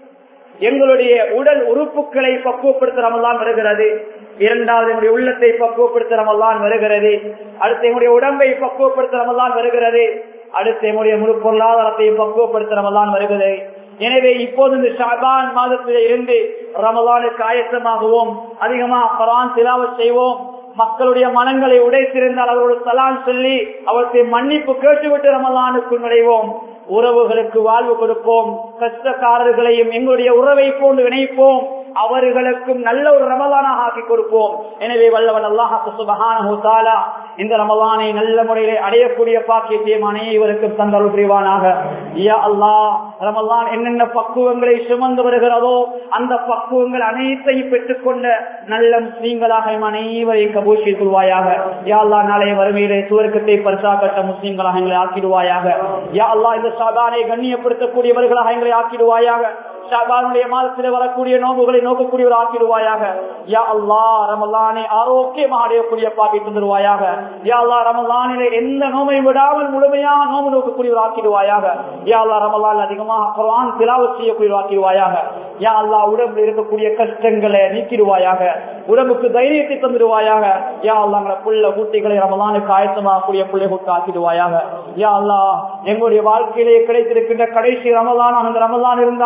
Speaker 1: எங்களுடைய உடல் உறுப்புகளை பக்குவப்படுத்த ரமலான் வருகிறது. இரண்டாவது, எங்களுடைய உள்ளத்தை பக்குவப்படுத்த ரமலான் வருகிறது. அடுத்து எங்களுடைய உடம்பை பக்குவப்படுத்த ரமலான் வருகிறது. அடுத்து எங்களுடைய முழு பொருளாதாரத்தை பக்குவப்படுத்த ரமலான் வருகிறது. எனவே இப்போது இந்த ஷாபான் மாதத்திலே இருந்து ரமலானுக்கு ஆயத்தமாகுவோம். அதிகமாக குர்ஆன் திலாவத் செய்வோம். மக்களுடைய மனங்களை உடைத்திருந்தால் அவரோடு சலான் சொல்லி அவற்றை மன்னிப்பு கேட்டுவிட்டு ரமலானுக்கு நுழைவோம். உறவுகளுக்கு வாழ்வு கொடுப்போம். கஷ்டக்காரர்களையும் எங்களுடைய உறவை போன்று இணைப்போம். அவர்களுக்கும் நல்ல ஒரு ரமலானாக ஆக்கி கொடுப்போம். எனவே வல்லவன் அல்லாஹ் சுப்ஹானஹு வ தஆலா இந்த ரமலானை நல்ல முறையிலே அடையக்கூடிய பாக்கியத்தை அனைவருக்கும் தந்தருள் புரிவானாக. யா அல்லாஹ், ரமலான் என்னென்ன பக்குவங்களை சுமந்து வருகிறதோ அந்த பக்குவங்கள் அனைத்தையும் பெற்றுக்கொண்ட நல்ல முஸ்லீம்களாக அனைவரையும் கபூல் செய்து கொள்வாயாக. யா அல்லாஹ், நாளைய வறுமையிலே சுவர்க்கத்தை பரிசாக்கட்ட முஸ்லீம்களாக எங்களை ஆக்கிடுவாயாக. யா அல்லாஹ், இந்த ஷாபானை கண்ணியப்படுத்தக்கூடியவர்களாக எங்களை ஆக்கிடுவாயாக. ஷாபானுடைய மாதத்திலே வரக்கூடிய நோம்புகளை நோக்கக்கூடியவர் ஆக்கிடுவாயாக. யா அல்லாஹ், ரமலானை ஆரோக்கியமாக அடையக்கூடிய பாக்கி தந்துடுவாயாக. யா அல்லாஹ், ரமலானிலே எந்த நோம்பையும் விடாமல் முழுமையாக நோம்பு நோக்கக்கூடியவர் ஆக்கிடுவாயாக. யா அல்லாஹ், ரமலான் அதிகமாக குர்ஆன் திலாவத் செய்யக்கூடியவர் ஆக்கிடுவாயாக. யா அல்லாஹ், உடம்பில் இருக்கக்கூடிய கஷ்டங்களை நீக்கிடுவாயாக. உடம்புக்கு தைரியத்தை தந்துடுவாயாக. யா அல்லாஹ், புள்ள குட்டிகளை ரமலானுக்கு ஆயத்தமாகக்கூடிய பிள்ளைகளுக்கு ஆக்கிடுவாயாக. யா அல்லாஹ், எங்களுடைய வாழ்க்கையிலே கிடைத்திருக்கின்ற கடைசி ரமலான் அந்த ரமலான் இருந்தால்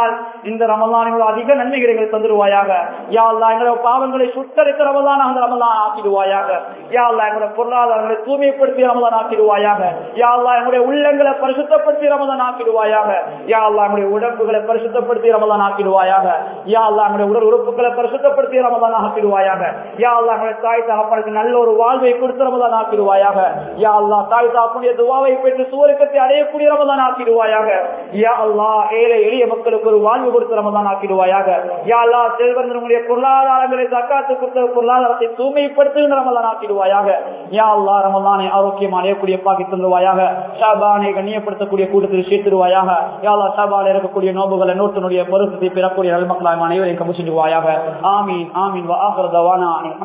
Speaker 1: இந்த ரமலானில் அதிக நன்மைகளை தந்துருவாயாக. யா அல்லாஹ் எங்களுடைய பாவங்களை சுத்தரித்த ரமலான் அந்த ரமலான் ஆக்கிடுவாயாக. யா அல்லாஹ் எங்களுடைய பொருளாதாரங்களை தூய்மைப்படுத்தி ரமலான் ஆக்கிடுவாயாக. யா அல்லாஹ் எங்களுடைய உள்ளங்களை பரிசுத்தப்படுத்தி ரமலான் ஆக்கிடுவாயாக. யா அல்லாஹ் எங்களுடைய உடம்புகளை பரிசுத்தப்படுத்தி ரமலான் ஆக்கிடுவாயாக. யா அல்லாஹ் எங்களுடைய உடல் உறுப்புகளை பரிசுத்தப்படுத்தி ரமலான் ஆக்கிடுவாயாக. யா அல்லாஹ் எங்களுடைய தாய் தகப்பனுக்கு நல்ல ஒரு வாழ்வை கொடுத்து ரமலான் ஆக்கிடுவாயாக. யா அல்லாஹ் தாய் தகப்பனுடைய துஆவை பெற்று சுவர்க்கத்தை அடையக்கூடிய ரமலான் ஆக்கிடுவாயாக. யா அல்லாஹ் ஏழை எளிய மக்களுக்கு ஒரு வாழ்வு கொடுத்து ரமலான் ஆக்கிடுவாயாக. யா அல்லாஹ் செல்வந்தனுடைய பொருளாதாரங்களை ஜக்காத்து கொடுத்த பொருளாதாரத்தை தூய்மைப்படுத்துகின்ற ரமலான் ஆக்கிடுவாயாக. யா அல்லாஹ் ரமலானை ஆரோக்கியமாக அடையக்கூடிய பாக்கி தந்துருவாயாக. ஷாபானை கண்ணியப்படுத்தக்கூடிய கூட்டத்தில் சேர்த்துருவாயாக. யா அல்லாஹ் ஷாபானில் இருக்கக்கூடிய நோபுகளை நோட்டினுடைய பொருத்தத்தை பெறக்கூடிய நல்மக்களாய் அனைவரையும் கபூல் செய்வாயாக. ஆமீன் ஆமீன். வ ஆகிரு தவானா